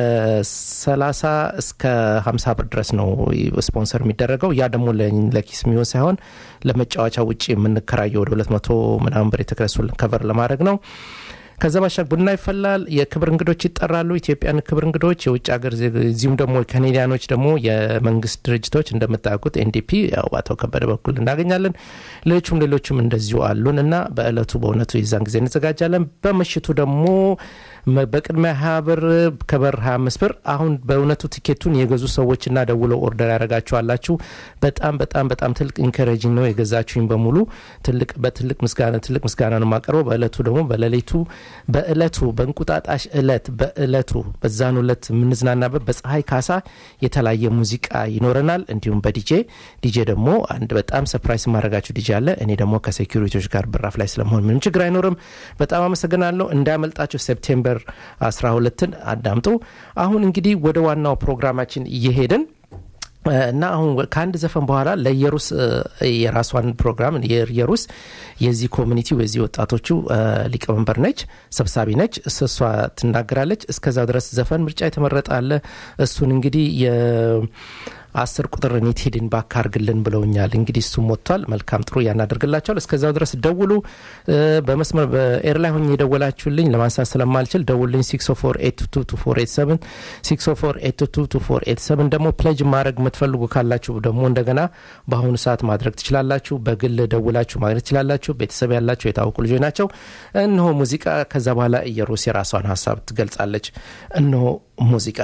ከ30 እስከ ሃምሳ ብር ድረስ ነው ስፖንሰር የሚደረገው ያ ደግሞ ለኪስ የሚሆን ሳይሆን ለመጫወቻ ውጪ የምንከራየው ወደ ሁለት መቶ ምናምን ብር የተከለሱልን ከቨር ለማድረግ ነው ከዛ ባሻገር ቡና ይፈላል የክብር እንግዶች ይጠራሉ ኢትዮጵያን ክብር እንግዶች የውጭ ሀገር ዚሁም ደግሞ ካናዲያኖች ደግሞ የመንግስት ድርጅቶች እንደምታውቁት ኤንዲፒ ያው ባቶ ከበደ በኩል እናገኛለን ሌሎችም ሌሎችም እንደዚሁ አሉንና በእለቱ በእውነቱ ይዛን ጊዜ እንዘጋጃለን በመሽቱ ደግሞ በቅድሚያ ሃያ ብር ከበር ሃያ አምስት ብር አሁን በእውነቱ ቲኬቱን የገዙ ሰዎችና ደውለው ኦርደር ያደርጋችኋላችሁ በጣም በጣም በጣም ትልቅ ኢንከሬጂንግ ነው የገዛችሁኝ በሙሉ ትልቅ በትልቅ ምስጋና ትልቅ ምስጋና ነው ማቀርበው በእለቱ ደግሞ በሌሊቱ በእለቱ በእንቁጣጣሽ እለት በእለቱ በዛኑ እለት ምንዝናናበት በፀሐይ ካሳ የተለያየ ሙዚቃ ይኖረናል እንዲሁም በዲጄ ዲጄ ደግሞ አንድ በጣም ሰርፕራይዝ ማድረጋችሁ ዲጄ አለ እኔ ደግሞ ከሴኩሪቲዎች ጋር ብራፍ ላይ ስለመሆን ምንም ችግር አይኖርም በጣም አመሰግናለሁ እንዳመልጣችሁ ሴፕቴምበር አስራ ሁለት አዳምጡ አሁን እንግዲህ ወደ ዋናው ፕሮግራማችን እየሄድን እና አሁን ከአንድ ዘፈን በኋላ ለኢየሩስ የራስዋን ፕሮግራም የኢየሩስ የዚህ ኮሚኒቲ የዚህ ወጣቶቹ ሊቀመንበር ነች ሰብሳቢ ነች እሷ ትናገራለች እስከዛ ድረስ ዘፈን ምርጫ የተመረጠ አለ እሱን እንግዲህ የ አስር ቁጥር ኒቲድን ባካርግልን ብለውኛል እንግዲህ እሱም ወጥቷል መልካም ጥሩ ያናደርግላችኋል እስከዛው ድረስ ደውሉ በመስመር በኤር ላይ ሆኜ ደወላችሁልኝ ለማንሳት ስለማልችል ደውሉልኝ six oh four eight two two four eight seven six oh four eight two two four eight seven ደግሞ ፕሌጅ ማድረግ የምትፈልጉ ካላችሁ ደግሞ እንደገና በአሁኑ ሰዓት ማድረግ ትችላላችሁ በግል ደውላችሁ ማድረግ ትችላላችሁ ቤተሰብ ያላችሁ የታወቁ ልጆች ናቸው እነሆ ሙዚቃ ከዛ በኋላ ኢየሩስ የራሷን ሐሳብ ትገልጻለች እነሆ ሙዚቃ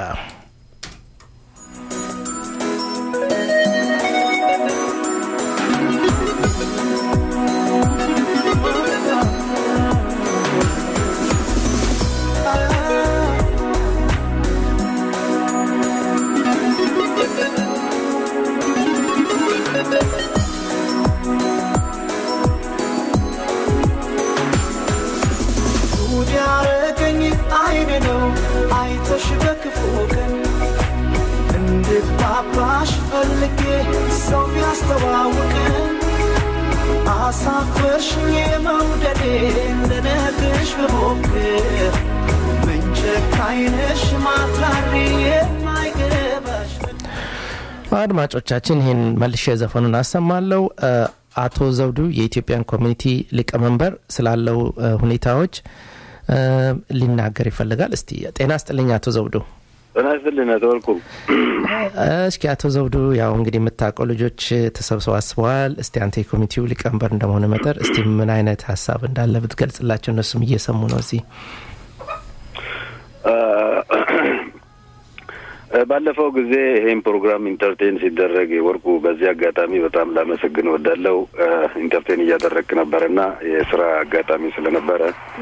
አድማጮቻችን ይሄን መልሼ ዘፈኑን አሰማለሁ አቶ ዘውዱ የኢትዮጵያን ኮሚኒቲ ሊቀመንበር ስላለው ሁኔታዎች ሊናገር ይፈልጋል እስቲ ጤና ይስጥልኝ አቶ ዘውዱ ጤና ይስጥልኝ አቶ ወርቁ እስኪ አቶ ዘውዱ ያው እንግዲህ የምታውቀው ልጆች ተሰብስበው አስበዋል እስቲ አንተ የኮሚኒቲው ሊቀመንበር እንደሆነ መጠር እስቲ ምን አይነት ሐሳብ እንዳለ ብትገልጽላቸው እነሱም እየሰሙ ነው እዚህ ባለፈው ጊዜ ይሄን ፕሮግራም ኢንተርቴን ሲደረግ ወርቁ በዚህ አጋጣሚ በጣም ላመሰግን ወዳለው ኢንተርቴን እያደረክ ነበርና የሥራ አጋጣሚ ስለነበረ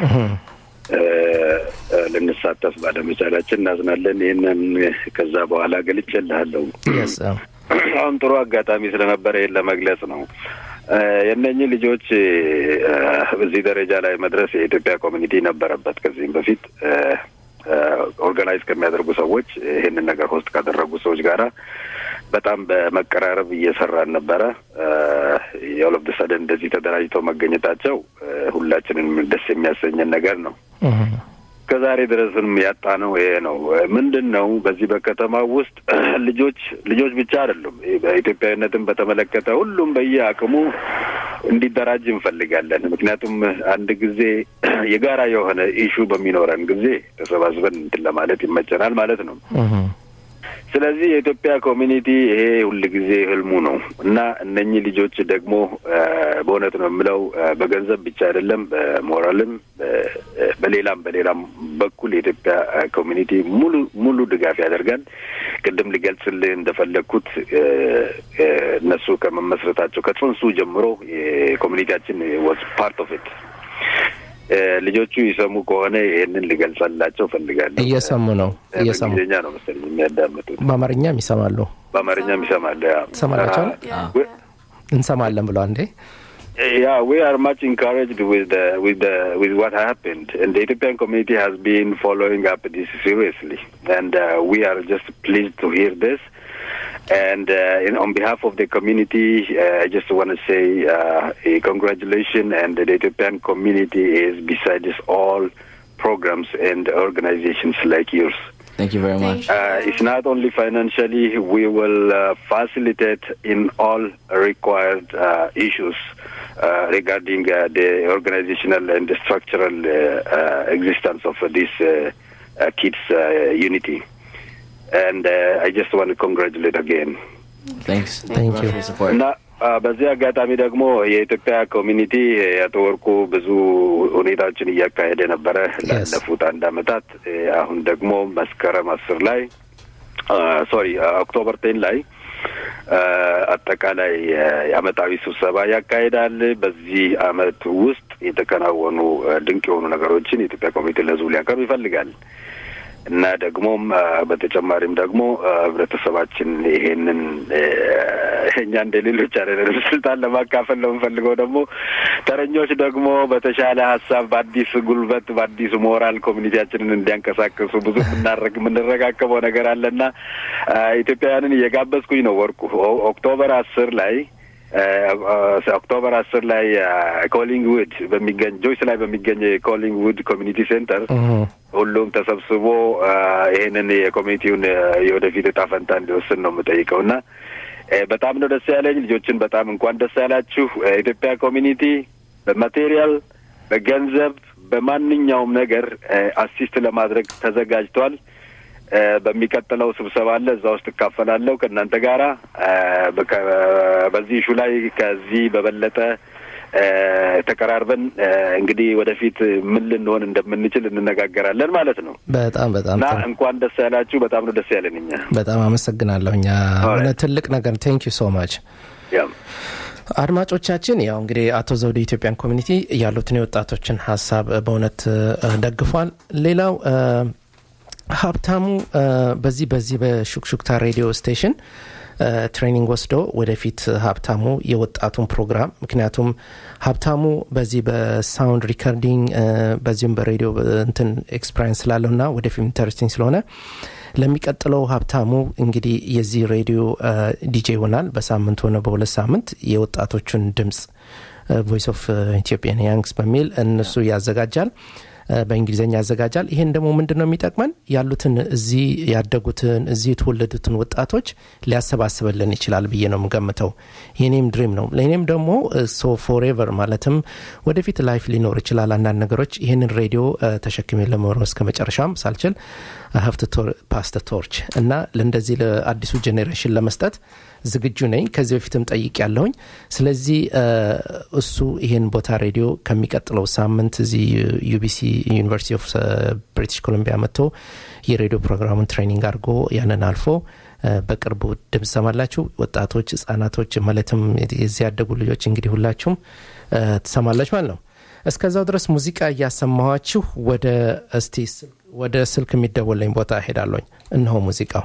ለነሳተፍ ባለመቻላችን እናዝናለን ይሄንን ከዛ በኋላ ገልጬልሃለሁ አሁን ጥሩ አጋጣሚ ስለነበረ ይሄን ለመግለጽ ነው የነኚህ ልጆች በዚህ ደረጃ ላይ መድረስ የኢትዮጵያ ኮሚኒቲ ነበረበት ከዚህም በፊት ኦርጋናይዝ ከሚያደርጉ ሰዎች ይሄንን ነገር ሆስት ካደረጉ ሰዎች ጋራ በጣም በመቀራረብ እየሰራን ነበረ የall of the sudden እንደዚህ ተደራጅተው መገኘታቸው ሁላችንም ደስ የሚያሰኘን ነገር ነው ከዛሬ ድረስም ያጣነው ይሄ ነው ምንድነው በዚህ በከተማ ውስጥ ልጆች ልጆች ብቻ አይደሉም በኢትዮጵያዊነትን በተመለከተ ሁሉም በየአቅሙ እንዲደራጅ እንፈልጋለን ምክንያቱም አንድ ጊዜ የጋራ የሆነ ኢሹ በሚኖረን ጊዜ ተሰባስበን እንትን ለማለት ይመቸናል ማለት ነው ስለዚህ የኢትዮጵያ ኮሚኒቲ ይሄ ሁሉ ጊዜ ህልሙ ነው እና እነኚህ ልጆች ደግሞ በእውነት ነው የምለው በገንዘብ ብቻ አይደለም በሞራልም በሌላም በሌላም በኩል የኢትዮጵያ ኮሚኒቲ ሙሉ ሙሉ ድጋፍ ያደርጋል ቅድም ሊገልጽልህ እንደፈለኩት እነሱ ከመመስረታቸው ከጽንሱ ጀምሮ የኮሚኒቲያችን was part of it ልጆቹ ይሰሙ ከሆነ ይሄንን ሊገልጽላቸው ፈልጋለሁ እየሰሙ ነው እየሰሙ ነው መሰለኝ የሚያዳምጡት በአማርኛም ይሰማሉ በአማርኛም ይሰማሉ ያ ሰማላችሁ እንሰማለን ብለው አንዴ Yeah, we are much encouraged with the, with the, with what happened, and the Ethiopian community has been following up this seriously, and uh, we are just pleased to hear this. And uh, in, on behalf of the community, uh, I just want to say uh, a congratulations, and the Ethiopian community is besides all programs and organizations like yours. Thank you very much. Uh, it's not only financially, we will uh, facilitate in all required uh, issues uh, regarding uh, the organizational and the structural uh, uh, existence of uh, this uh, uh, kids uh, unity. And uh, I just want to congratulate again. Thanks. Thank, Thank you. you for your support. Na, በዚህ አጋጣሚ ደግሞ የኢትዮጵያ ኮሚኒቲ ያተወርቁ ብዙ ሁኔታዎችን እያካሄደ ነበረ ላለፉት አንድ አመታት አሁን ደግሞ መስከረም አስር ላይ ሶሪ ኦክቶበር ቴን ላይ አጠቃላይ የአመታዊ ስብሰባ ያካሄዳል በዚህ አመት ውስጥ የተከናወኑ ድንቅ የሆኑ ነገሮችን የኢትዮጵያ ኮሚኒቲ ለህዝቡ ሊያቀርብ ይፈልጋል እና ደግሞም በተጨማሪም ደግሞ ህብረተሰባችን ይሄንን እኛ እንደሌሎች አይደለም ስልጣን ለማካፈል ነው የምፈልገው ደግሞ ተረኞች ደግሞ በተሻለ ሐሳብ በአዲስ ጉልበት በአዲስ ሞራል ኮሚኒቲያችንን እንዲያንቀሳቅሱ ብዙ ምናረግ ምንረጋከበው ነገር አለና ኢትዮጵያውያንን እየጋበዝኩኝ ነው ወርቁ ኦክቶበር አስር ላይ ኦክቶበር አስር ላይ ኮሊንግውድ በሚገኝ ጆይስ ላይ በሚገኝ ኮሊንግውድ ኮሚኒቲ ሴንተር ሁሉም ተሰብስቦ ይሄንን የኮሚኒቲውን የወደፊት ዕጣ ፈንታ እንዲወስን ነው የምጠይቀውና በጣም ነው ደስ ያለኝ። ልጆችን በጣም እንኳን ደስ ያላችሁ። ኢትዮጵያ ኮሚኒቲ በማቴሪያል በገንዘብ በማንኛውም ነገር አሲስት ለማድረግ ተዘጋጅቷል። በሚቀጥለው ስብሰባ አለ፣ እዛ ውስጥ እካፈላለሁ ከእናንተ ጋራ። በዚህ ሹ ላይ ከዚህ በበለጠ ተቀራርበን እንግዲህ ወደፊት ምን ልንሆን እንደምንችል እንነጋገራለን ማለት ነው። በጣም በጣም እና እንኳን ደስ ያላችሁ። በጣም ነው ደስ ያለኝኛ። በጣም አመሰግናለሁ። እኛ ወለ ትልቅ ነገር ቴንክ ዩ ሶ ማች። ያ አድማጮቻችን ያው እንግዲህ አቶ ዘውዴ ኢትዮጵያን ኮሚኒቲ ያሉትን የወጣቶችን ሀሳብ በእውነት ደግፏል። ሌላው ሀብታሙ በዚህ በዚህ በሹክሹክታ ሬዲዮ ስቴሽን ትሬኒንግ ወስዶ ወደፊት ሀብታሙ የወጣቱን ፕሮግራም ምክንያቱም ሀብታሙ በዚህ በሳውንድ ሪከርዲንግ በዚህም በሬዲዮ እንትን ኤክስፒሪየንስ ስላለውና ወደፊት ኢንተረስቲንግ ስለሆነ ለሚቀጥለው ሀብታሙ እንግዲህ የዚህ ሬዲዮ ዲጄ ይሆናል። በሳምንት ሆነ በሁለት ሳምንት የወጣቶቹን ድምጽ ቮይስ ኦፍ ኢትዮጵያን ያንግስ በሚል እነሱ ያዘጋጃል፣ በእንግሊዘኛ ያዘጋጃል። ይሄን ደግሞ ምንድነው የሚጠቅመን ያሉትን እዚህ ያደጉትን እዚህ የተወለዱትን ወጣቶች ሊያሰባስበልን ይችላል ብዬ ነው የምገምተው። የኔም ድሪም ነው። ለኔም ደግሞ ሶ ፎሬቨር ማለትም ወደፊት ላይፍ ሊኖር ይችላል አንዳንድ ነገሮች ይሄንን ሬዲዮ ተሸክሜ ለመኖር እስከ መጨረሻም ሳልችል I have to tor- pass the torch እና ለእንደዚህ ለአዲሱ ጄኔሬሽን ለመስጠት ዝግጁ ነኝ። ከዚህ በፊትም ጠይቅ ያለሁኝ። ስለዚህ እሱ ይሄን ቦታ ሬዲዮ ከሚቀጥለው ሳምንት እዚህ ዩቢሲ ዩኒቨርሲቲ ኦፍ ብሪቲሽ ኮሎምቢያ መጥቶ የሬዲዮ ፕሮግራሙን ትሬኒንግ አድርጎ ያንን አልፎ በቅርቡ ድምጽ ሰማላችሁ ወጣቶች ህጻናቶች ማለትም የዚህ ያደጉ ልጆች እንግዲህ ሁላችሁም ተሰማላችሁ ማለት ነው። እስከዛው ድረስ ሙዚቃ እያሰማኋችሁ ወደ እስቲ ወደ ስልክ የሚደወለኝ ቦታ ሄዳለሁኝ። እነሆ ሙዚቃው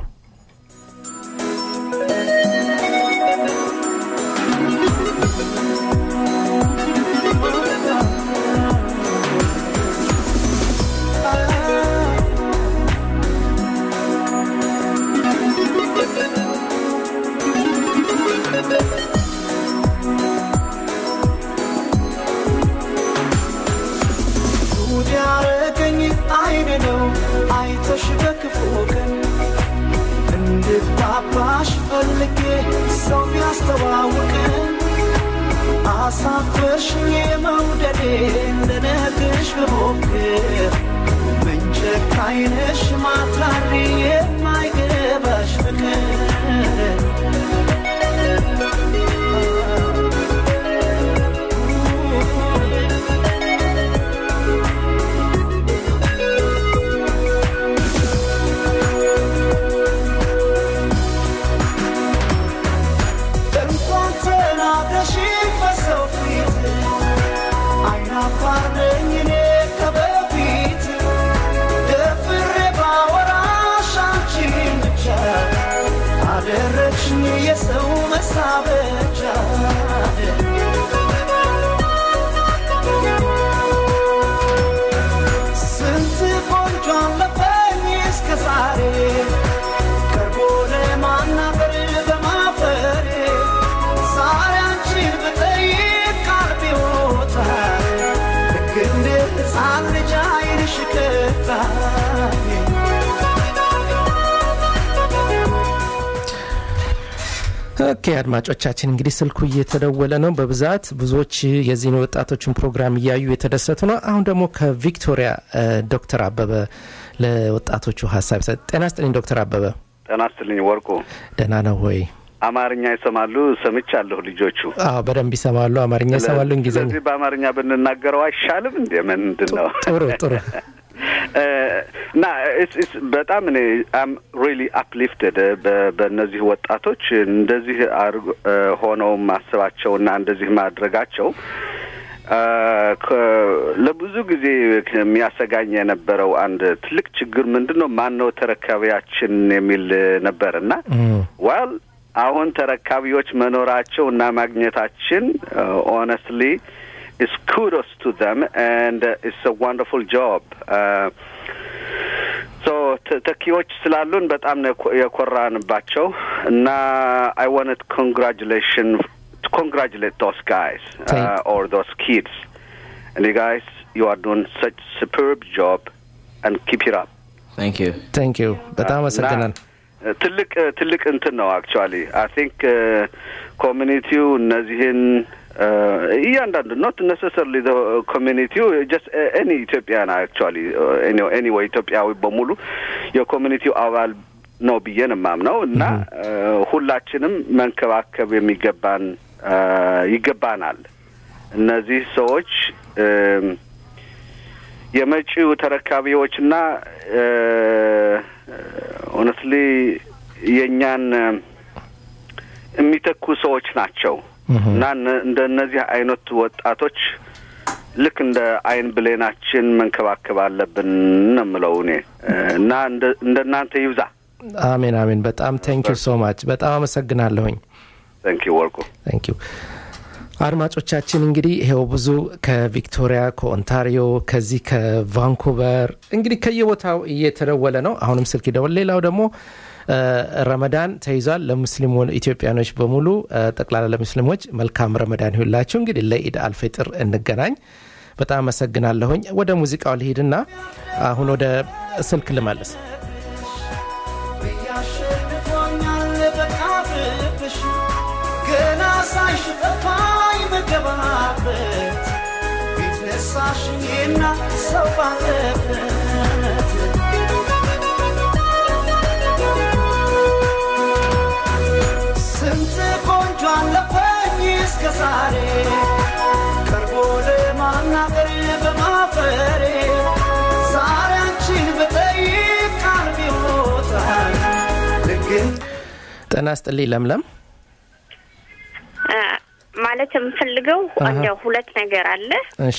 ኦኬ አድማጮቻችን እንግዲህ ስልኩ እየተደወለ ነው በብዛት ብዙዎች የዚህን ወጣቶችን ፕሮግራም እያዩ የተደሰቱ ነው። አሁን ደግሞ ከቪክቶሪያ ዶክተር አበበ ለወጣቶቹ ሐሳብ ሰጥ። ጤና ይስጥልኝ ዶክተር አበበ። ጤና ይስጥልኝ ወርቁ። ደህና ነው ወይ? አማርኛ ይሰማሉ? ሰምቻለሁ ልጆቹ። አዎ በደንብ ይሰማሉ። አማርኛ ይሰማሉ። እንግሊዘኛ ስለዚህ በአማርኛ ብንናገረው አይሻልም እንዴ? ምንድነው? ጥሩ ጥሩ እና it's በጣም እኔ I'm really uplifted በእነዚህ ወጣቶች እንደዚህ ሆነው ማሰባቸውና እንደዚህ ማድረጋቸው ለብዙ ጊዜ የሚያሰጋኝ የነበረው አንድ ትልቅ ችግር ምንድነው ማን ነው ተረካቢያችን የሚል ነበርና well አሁን ተረካቢዎች መኖራቸውና ማግኘታችን honestly is kudos to them and uh, it's a wonderful job uh, so ተኪዎች ስላሉን በጣም ነው የኮራንባቸው እና I want to congratulation congratulate those guys uh, or those kids. And you guys, you are doing such superb job, and keep it up. Thank you. Thank you. በጣም አመሰግናለሁ። ትልቅ ትልቅ እንትን ነው actually. I think ኮሚኒቲው እነዚህን እያንዳንዱ not necessarily the community, just uh, any Ethiopian actually, uh, any anyway ኢትዮጵያዊ በሙሉ የኮሚኒቲው አባል ነው ብዬ ነው የማምነው እና ሁላችንም መንከባከብ የሚገባን ይገባናል። እነዚህ ሰዎች የመጪው ተረካቢዎችና honestly የኛን የሚተኩ ሰዎች ናቸው እና እንደነዚህ አይነት ወጣቶች ልክ እንደ አይን ብሌናችን መንከባከብ አለብን ነው የምለው እኔ እና እንደናንተ ይብዛ። አሜን አሜን። በጣም thank you so much። በጣም አመሰግናለሁኝ። thank you ወርቁ። thank you። አድማጮቻችን እንግዲህ ይሄው ብዙ ከቪክቶሪያ ከኦንታሪዮ ከዚህ ከቫንኩቨር እንግዲህ ከየቦታው እየተደወለ ነው። አሁንም ስልክ ይደውል። ሌላው ደግሞ ረመዳን ተይዟል ለሙስሊሙ ኢትዮጵያኖች በሙሉ ጠቅላላ ለሙስሊሞች መልካም ረመዳን ይሁንላችሁ። እንግዲህ ለኢድ አልፈጥር እንገናኝ። በጣም አመሰግናለሁኝ። ወደ ሙዚቃው ልሂድና አሁን ወደ ስልክ ልመለስ። ገና ሳይሽጠፋይ መገባበት ቢትነሳሽና ሰው ባለበት ስንት ቆንጆ አለፈኝ እስከ ዛሬ ቀርቦ ለማናገር በማፈሬ ዛሬ አንቺን በጠይቅ ቀርብ ይወጣል ልግን ጤና ይስጥልኝ ለምለም። ማለት የምፈልገው አንድ ሁለት ነገር አለ። እሺ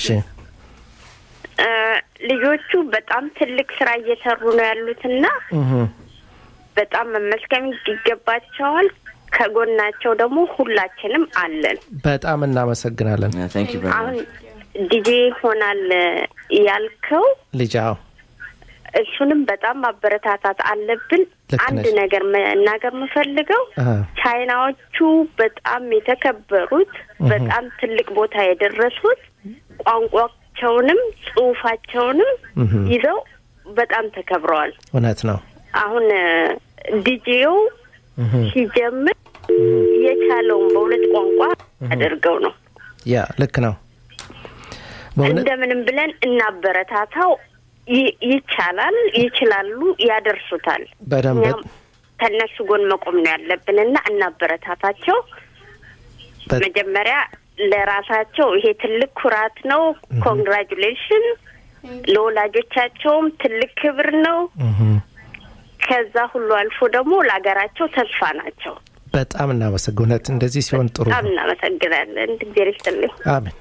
ልጆቹ በጣም ትልቅ ስራ እየሰሩ ነው ያሉትና በጣም መመስገን ይገባቸዋል። ከጎናቸው ደግሞ ሁላችንም አለን። በጣም እናመሰግናለን። thank you very much። አሁን ዲጄ ሆናል ያልከው ልጃው እሱንም በጣም ማበረታታት አለብን። አንድ ነገር መናገር መፈልገው ቻይናዎቹ በጣም የተከበሩት በጣም ትልቅ ቦታ የደረሱት ቋንቋቸውንም ጽሁፋቸውንም ይዘው በጣም ተከብረዋል። እውነት ነው። አሁን ዲጄው ሲጀምር የቻለውን በሁለት ቋንቋ አድርገው ነው። ያ ልክ ነው። እንደምንም ብለን እናበረታታው። ይቻላል ይችላሉ ያደርሱታል። በደንብ ከነሱ ጎን መቆም ነው ያለብንና እናበረታታቸው። መጀመሪያ ለራሳቸው ይሄ ትልቅ ኩራት ነው። ኮንግራቹሌሽን። ለወላጆቻቸውም ትልቅ ክብር ነው። ከዛ ሁሉ አልፎ ደግሞ ለሀገራቸው ተስፋ ናቸው። በጣም እናመሰግናለን። እንደዚህ ሲሆን ጥሩ ነው። በጣም እናመሰግናለን። እግዚአብሔር ይስጥልኝ። አሜን።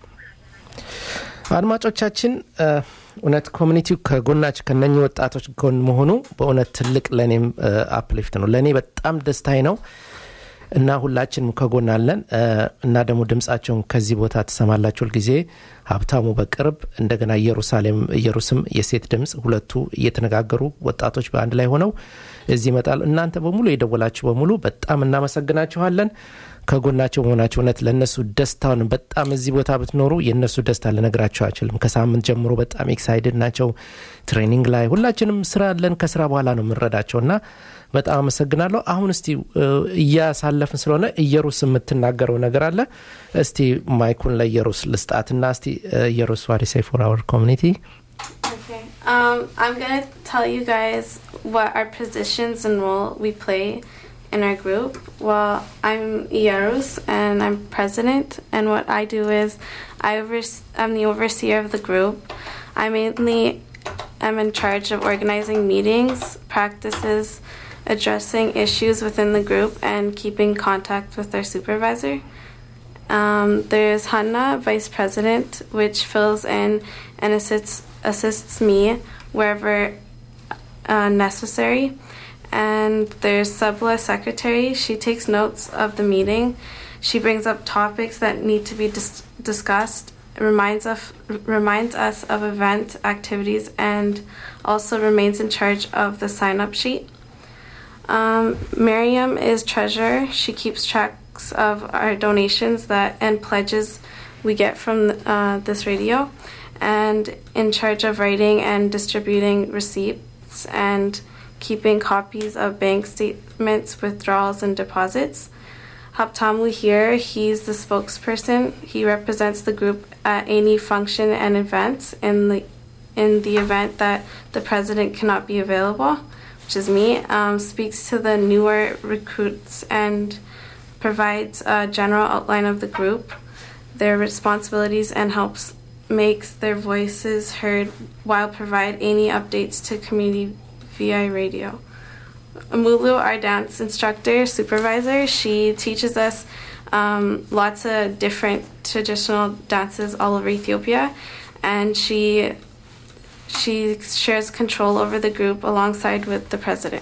አድማጮቻችን እውነት ኮሚኒቲው ከጎናችን ከነኚ ወጣቶች ጎን መሆኑ በእውነት ትልቅ ለኔም አፕሊፍት ነው። ለኔ በጣም ደስታዬ ነው እና ሁላችንም ከጎናለን እና ደግሞ ድምጻቸውን ከዚህ ቦታ ተሰማላችሁ ጊዜ ሀብታሙ በቅርብ እንደገና ኢየሩሳሌም ኢየሩስም የሴት ድምጽ ሁለቱ እየተነጋገሩ ወጣቶች በአንድ ላይ ሆነው እዚህ መጣል እናንተ በሙሉ የደወላችሁ በሙሉ በጣም እናመሰግናችኋለን። ከጎናቸው መሆናቸው እውነት ለነሱ ደስታውን በጣም እዚህ ቦታ ብትኖሩ የነሱ ደስታ ለነግራችሁ አይችልም። ከሳምንት ጀምሮ በጣም ኤክሳይትድ ናቸው። ትሬኒንግ ላይ ሁላችንም ስራ አለን። ከስራ በኋላ ነው የምንረዳቸውና በጣም አመሰግናለሁ። አሁን እስቲ እያሳለፍን ስለሆነ ኢየሩስ የምትናገረው ነገር አለ። እስቲ ማይኩን ለኢየሩስ ልስጣትና እስቲ ኢየሩስ what do you say for our community? Okay. Um I'm going to tell you guys what our positions and role we play in our group. Well, I'm Ierus and I'm president, and what I do is I oversee, I'm the overseer of the group. I mainly am in charge of organizing meetings, practices, addressing issues within the group, and keeping contact with our supervisor. Um, there's Hanna, vice president, which fills in and assists assists me wherever uh, necessary. And there's Subla, secretary. She takes notes of the meeting. She brings up topics that need to be dis- discussed, reminds of reminds us of event activities, and also remains in charge of the sign-up sheet. Um, Miriam is treasurer. She keeps track bulks of our donations that and pledges we get from uh, this radio, and in charge of writing and distributing receipts and keeping copies of bank statements, withdrawals, and deposits. Haptamu here, he's the spokesperson. He represents the group at any function and events in the in the event that the president cannot be available, which is me, um, speaks to the newer recruits and provides a general outline of the group, their responsibilities, and helps makes their voices heard while provide any updates to community V I radio. Mulu, our dance instructor, supervisor, she teaches us um, lots of different traditional dances all over Ethiopia, and she she shares control over the group alongside with the president.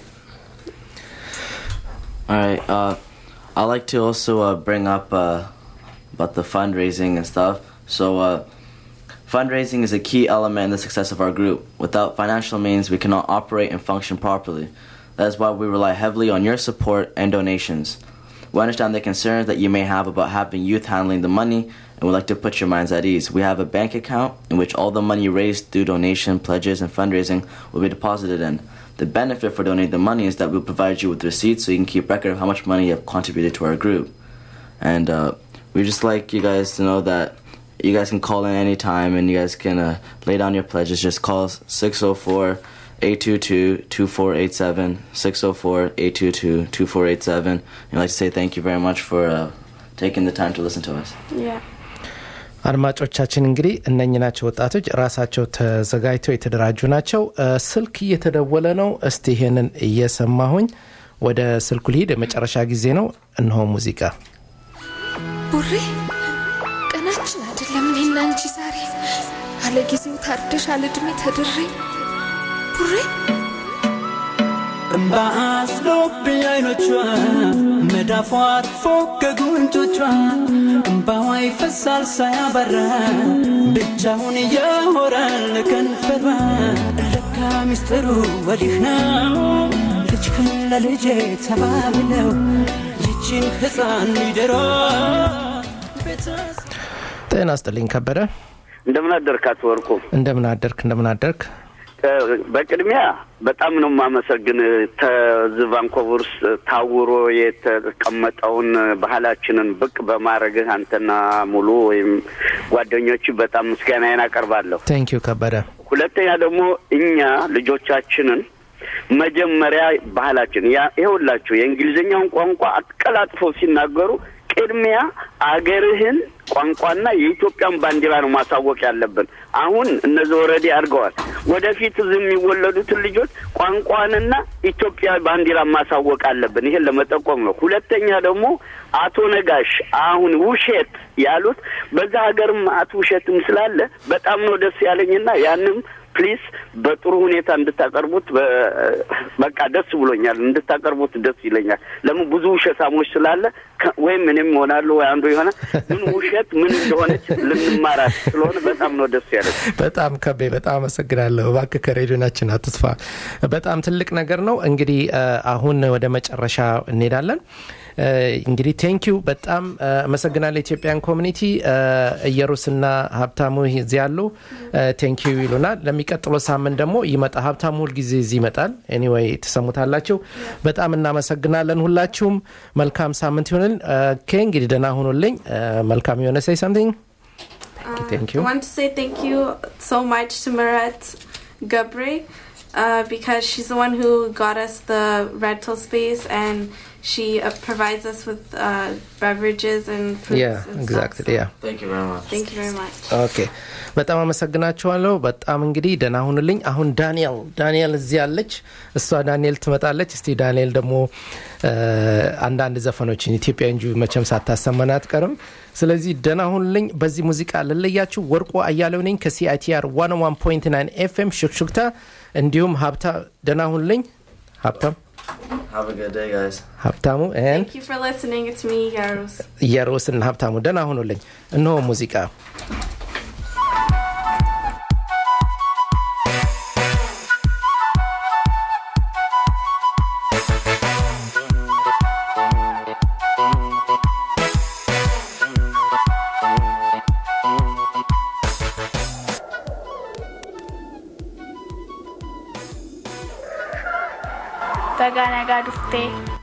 All right. Uh, I like to also uh, bring up uh, about the fundraising and stuff. So uh, fundraising is a key element in the success of our group. Without financial means, we cannot operate and function properly. That is why we rely heavily on your support and donations. We understand the concerns that you may have about having youth handling the money, and would like to put your minds at ease. We have a bank account in which all the money raised through donation, pledges, and fundraising will be deposited in. The benefit for donating the money is that we'll provide you with receipts so you can keep record of how much money you have contributed to our group. And uh, we just like you guys to know that you guys can call in any time and you guys can uh, lay down your pledges. Just call six oh four, eight two two, two four eight seven, six oh four, eight two two, two four eight seven. I'd like to say thank you very much for uh, taking the time to listen to us. Yeah. አድማጮቻችን እንግዲህ እነኚህ ናቸው ወጣቶች ራሳቸው ተዘጋጅተው የተደራጁ ናቸው። ስልክ እየተደወለ ነው። እስቲ ይሄንን እየሰማሁኝ ወደ ስልኩ ልሂድ። የመጨረሻ ጊዜ ነው። እነሆ ሙዚቃ ቡሬ ቀናችን አይደለም እኔና አንቺ ዛሬ አለ ጊዜው ታርደሽ አለ እድሜ ተድሬ ቡሬ እምባአስሎ ብያይኖቿ መዳፏት ፎከጉንጮቿ እምባዋ ይፈሳል ሳያበራ ብቻውን እያወራል ከንፈሯ ለካ ሚስጥሩ ወዲህ ነው ልጅህን ለልጄ ተባብለው ይችን ሕፃን ሊደሯ ጤና ይስጥልኝ ከበደ። እንደምን አደርካት ወርቁ? እንደምን አደርክ? እንደምን አደርክ? በቅድሚያ በጣም ነው ማመሰግን ተዝቫንኮቨርስ ታውሮ የተቀመጠውን ባህላችንን ብቅ በማረግ አንተና ሙሉ ወይም ጓደኞች በጣም ምስጋናዬን አቀርባለሁ። Thank you ከበደ። ሁለተኛ ደግሞ እኛ ልጆቻችንን መጀመሪያ ባህላችን ያ ይሁላችሁ የእንግሊዘኛውን ቋንቋ አቀላጥፈው ሲናገሩ ቅድሚያ አገርህን ቋንቋና የኢትዮጵያን ባንዲራ ነው ማሳወቅ ያለብን። አሁን እነዚህ ኦሬዲ አድርገዋል። ወደፊት ዝም የሚወለዱት ልጆች ቋንቋንና ኢትዮጵያ ባንዲራ ማሳወቅ አለብን። ይሄን ለመጠቆም ነው። ሁለተኛ ደግሞ አቶ ነጋሽ አሁን ውሸት ያሉት በዛ ሀገርም አቶ ውሸትም ስላለ በጣም ነው ደስ ያለኝና ያንም ፕሊስ በጥሩ ሁኔታ እንድታቀርቡት በቃ ደስ ብሎኛል። እንድታቀርቡት ደስ ይለኛል። ለምን ብዙ ውሸታሞች ስላለ ወይ ምንም ሆናሉ ወይ አንዱ ይሆነ ምን ውሸት ምን እንደሆነ ልንማራት ስለሆነ በጣም ነው ደስ ያለኝ። በጣም ከበ በጣም አመሰግናለሁ። እባክህ ከሬዲዮናችን አትጥፋ። በጣም ትልቅ ነገር ነው። እንግዲህ አሁን ወደ መጨረሻ እንሄዳለን። እንግዲህ ቴንክ ዩ በጣም አመሰግናለሁ። ኢትዮጵያን ኮሚኒቲ እየሩስና ሀብታሙ እዚህ ያሉ ቴንክ ዩ ይሉናል። ለሚቀጥለው ሳምንት ደግሞ ይመጣ ሀብታሙ ሁሉ ጊዜ እዚህ ይመጣል። ኤኒዌይ ተሰሙታላችሁ። በጣም እናመሰግናለን ሁላችሁም። መልካም ሳምንት ይሁንልን። ኦኬ እንግዲህ ደህና ሁኑልኝ። መልካም ይሆነ say something. Uh, thank you. I want to say thank you so much to Marat Gabre uh, because she's the one who got us the rental space and she uh, provides us with uh, beverages and fruits. Yeah, and exactly. stuff, so yeah. Thank you very much. Thank you very much. Okay. በጣም አመሰግናችኋለሁ። በጣም እንግዲህ ደህና ሁኑልኝ። አሁን ዳንኤል ዳንኤል እዚህ አለች። እሷ ዳንኤል ትመጣለች። እስቲ ዳንኤል ደግሞ አንዳንድ ዘፈኖችን ኢትዮጵያ እንጂ መቼም ሳታሰማን አትቀርም። ስለዚህ ደህና ሁኑልኝ። በዚህ ሙዚቃ ለለያችሁ ወርቁ አያሌው ነኝ ከሲአይቲአር one oh one point nine ኤፍ ኤም ሹክሹክታ። እንዲሁም ሀብታ ደህና ሁኑልኝ። ሀብታም Have a good day, guys. ሀብታሙ and Thank you for listening. It's me, Yarus. Yarus and ሀብታሙ ደህና ሁኑልኝ። እነሆ ሙዚቃ baga nagaa dhufte.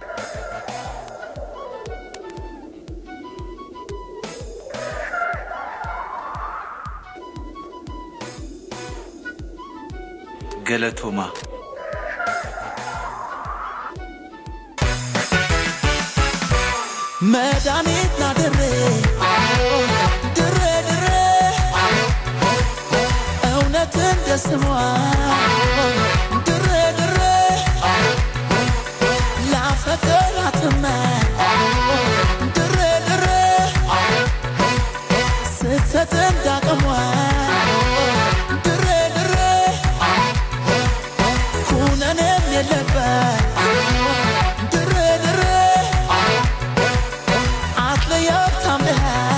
Galatoma. መድኃኒት ናድሬ ድሬ ድሬ እውነት እንደ ስሟ ድሬ ድሬ ላፈቅራትም ድሬ ድሬ ስትሰጥ እንዳቅሟ ድሬ ድሬ ኩነኔም የለበት ድሬ ድሬ Yeah.